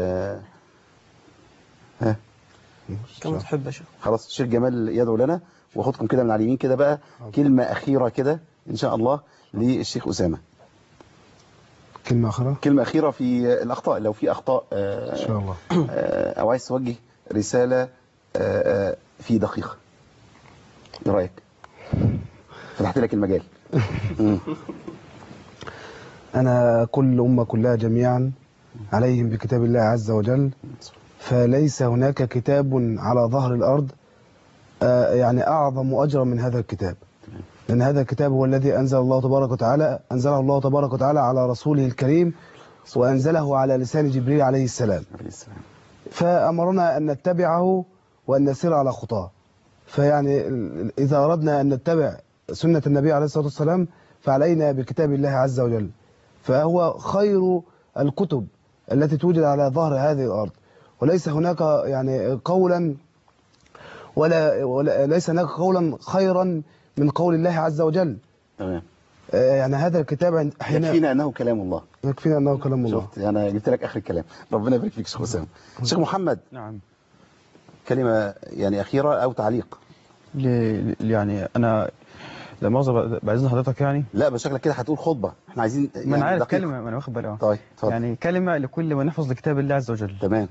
ها كما تحب يا شيخ. خلاص الشيخ جمال يدعو لنا واخدكم كده من على اليمين كده بقى كلمة أخيرة كده إن شاء الله للشيخ أسامة. كلمة أخيرة كلمة أخيرة في الأخطاء، لو في أخطاء إن شاء الله أو عايز توجه رسالة في دقيقة. ايه رايك؟ فتحت لك المجال. أنا كل أمة كلها جميعا عليهم بكتاب الله عز وجل، فليس هناك كتاب على ظهر الأرض يعني أعظم أجرا من هذا الكتاب، لأن هذا الكتاب هو الذي أنزل الله تبارك وتعالى أنزله الله تبارك وتعالى على رسوله الكريم، وأنزله على لسان جبريل عليه السلام، فأمرنا أن نتبعه وأن نسير على خطاه. فيعني إذا أردنا أن نتبع سنة النبي عليه الصلاة والسلام فعلينا بكتاب الله عز وجل، فهو خير الكتب التي توجد على ظهر هذه الأرض، وليس هناك يعني قولا ولا, ولا ليس هناك قولا خيرا من قول الله عز وجل. تمام. يعني هذا الكتاب أحيانا يكفينا أنه كلام الله. يكفينا أنه كلام الله. شفت أنا جبت لك آخر الكلام. ربنا يبارك فيك شيخ أسامة. شيخ محمد. نعم. كلمة يعني أخيرة أو تعليق. يعني أنا لا مؤاخذة بعزين حضرتك يعني. لا بس شكلك كده هتقول خطبة، احنا عايزين يعني ما أنا عارف كلمة، ما أنا واخد بالي. طيب اتفضل. يعني كلمة لكل من يحفظ لكتاب الله عز وجل. تمام.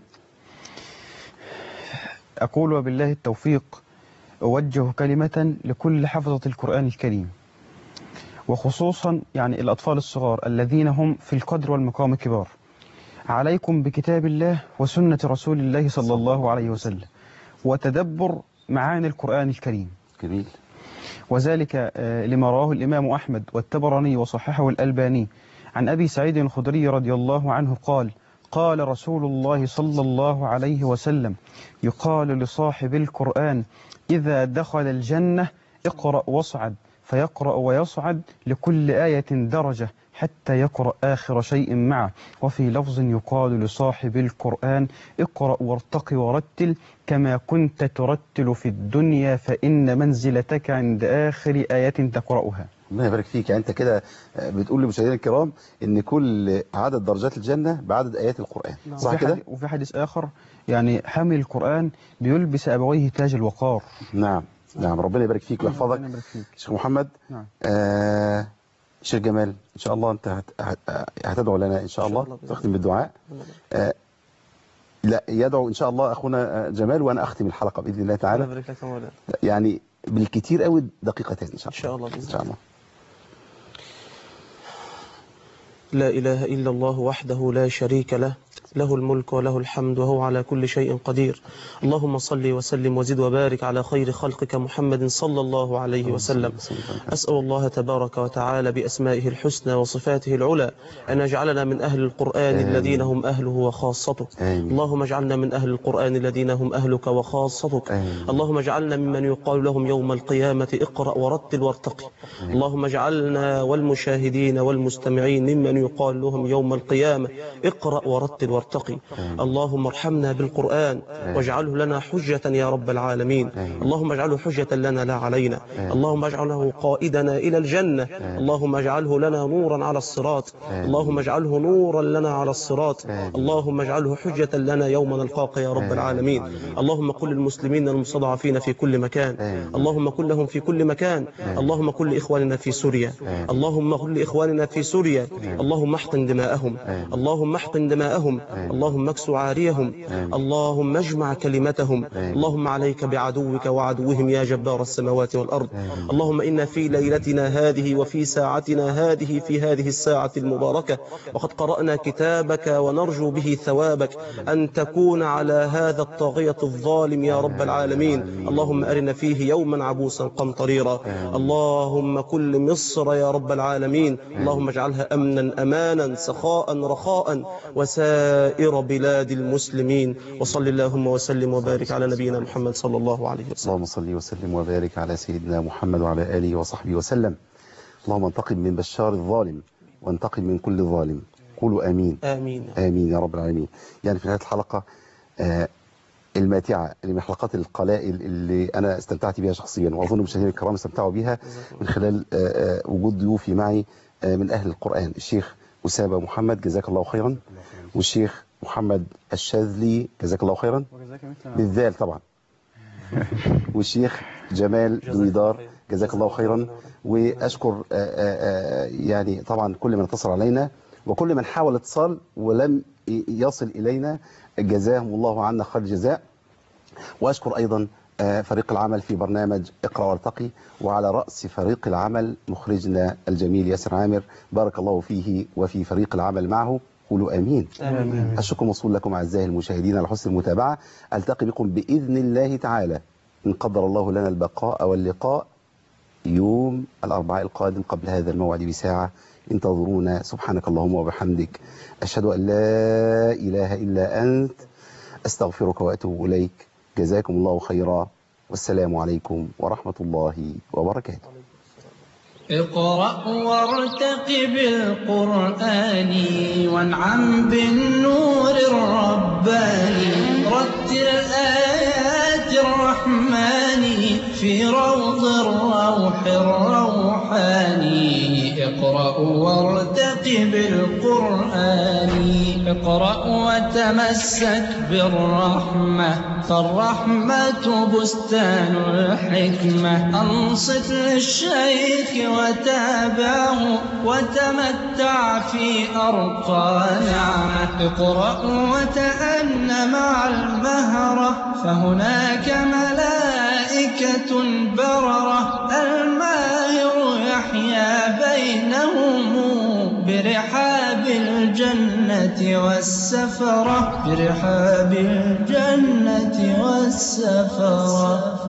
أقول وبالله التوفيق أوجه كلمة لكل حفظة القرآن الكريم، وخصوصا يعني الأطفال الصغار الذين هم في القدر والمقام كبار. عليكم بكتاب الله وسنة رسول الله صلى الله عليه وسلم وتدبر معاني القرآن الكريم. جميل. وذلك لما رواه الإمام أحمد والتبراني وصححه الألباني عن أبي سعيد الخدري رضي الله عنه قال: قال رسول الله صلى الله عليه وسلم: يقال لصاحب القرآن إذا دخل الجنة اقرأ واصعد، فيقرأ ويصعد لكل آية درجة حتى يقرأ آخر شيء معه. وفي لفظ يقال لصاحب القرآن اقرأ وارتق ورتل كما كنت ترتل في الدنيا فإن منزلتك عند آخر آية تقرأها. الله يبارك فيك. يعني أنت كده بتقول لمشاهدينا الكرام إن كل عدد درجات الجنة بعدد آيات القرآن. صح كده؟ وفي حديث آخر يعني حامل القرآن بيلبس أبويه تاج الوقار. نعم نعم ربنا يبارك فيك ويحفظك شيخ محمد. نعم. آه شيخ جمال إن شاء الله أنت هت... هت... هتدعو لنا إن شاء الله تختم بالدعاء. آه لا يدعو إن شاء الله أخونا جمال وأنا أختم الحلقة بإذن الله تعالى. يعني بالكثير قوي دقيقتين إن شاء الله. إن شاء الله. إن شاء الله. لا إله إلا الله وحده لا شريك له، له الملك وله الحمد وهو على كل شيء قدير. اللهم صل وسلم وزد وبارك على خير خلقك محمد صلى الله عليه وسلم. أسأل الله تبارك وتعالى بأسمائه الحسنى وصفاته العلى أن يجعلنا من أهل القرآن آمين. الذين هم أهله وخاصته. آمين. اللهم اجعلنا من أهل القرآن الذين هم أهلك وخاصتك. آمين. اللهم اجعلنا ممن يقال لهم يوم القيامة اقرأ ورتل وارتقي. آمين. اللهم اجعلنا والمشاهدين والمستمعين ممن يقال لهم يوم القيامة اقرأ ورتل وارتقي. آمين. اللهم ارحمنا بالقرآن آمين. واجعله لنا حجة يا رب العالمين. آمين. اللهم اجعله حجة لنا لا علينا. آمين. اللهم اجعله قائدنا إلى الجنة. آمين. اللهم اجعله لنا نورا على الصراط. آمين. اللهم اجعله نورا لنا على الصراط. آمين. اللهم اجعله حجة لنا يوم نلقاك يا رب العالمين. آمين. اللهم كن للمسلمين المستضعفين في كل مكان. آمين. اللهم كن لهم في كل مكان. آمين. اللهم كن لإخواننا في سوريا. آمين. اللهم كن لإخواننا في سوريا. آمين. اللهم احقن دماءهم. آمين. اللهم احقن دماءهم. آمين. اللهم اكسو عاريهم. آمين. اللهم اجمع كلمتهم. آمين. اللهم عليك بعدوك وعدوهم يا جبار السماوات والأرض. آمين. اللهم إنا في ليلتنا هذه وفي ساعتنا هذه في هذه الساعة المباركة وقد قرأنا كتابك ونرجو به ثوابك أن تكون على هذا الطاغية الظالم يا رب العالمين. اللهم أرنا فيه يوما عبوسا قمطريرا. اللهم كل مصر يا رب العالمين اللهم اجعلها أمنا أمانا سخاء رخاء وسائر بلاد المسلمين. وصل اللهم وسلم وبارك على نبينا محمد صلى الله عليه وسلم. اللهم صل وسلم وبارك على سيدنا محمد وعلى آله وصحبه وسلم. اللهم انتقم من بشار الظالم وانتقم من كل ظالم. قولوا آمين. آمين آمين يا رب العالمين. يعني في نهاية الحلقة آه الماتعة اللي من حلقات القلائل اللي أنا استمتعت بها شخصيا وأظن المشاهدين الكرام استمتعوا بها من خلال آه آه وجود ضيوفي معي آه من أهل القرآن الشيخ أسامة محمد جزاك الله خيرا والشيخ محمد الشاذلي جزاك الله خيرا بالذال طبعا والشيخ جمال دويدار جزاك الله خيرا. وأشكر يعني طبعا كل من اتصل علينا وكل من حاول اتصال ولم يصل إلينا جزاهم الله عنا خير الجزاء. وأشكر أيضا فريق العمل في برنامج اقرأ وارتقي وعلى رأس فريق العمل مخرجنا الجميل ياسر عامر بارك الله فيه وفي فريق العمل معه. قولوا آمين. آمين. الشكر موصول لكم أعزائي المشاهدين على حسن المتابعة. ألتقي بكم بإذن الله تعالى إن قدر الله لنا البقاء واللقاء يوم الأربعاء القادم قبل هذا الموعد بساعة. انتظرونا. سبحانك اللهم وبحمدك أشهد أن لا إله إلا أنت أستغفرك وأتوب إليك. جزاكم الله خيرا والسلام عليكم ورحمة الله وبركاته. اقرأ وارتقب القرآن وانعم بالنور الرباني رتل آيات الرحمن في روض الروح الروحاني. اقرأ وارتقب القرآن اقرأ وتمسك بالرحمة فالرحمة بستان الحكمة. أنصت للشيخ وتابعه وتمتع في أرقى نعمة. اقرأ وتأن مع المهرة فهناك ملائكة بررة. الماهر يحيا بينهم برحاب الجنة والسفرة برحاب الجنة والسفرة.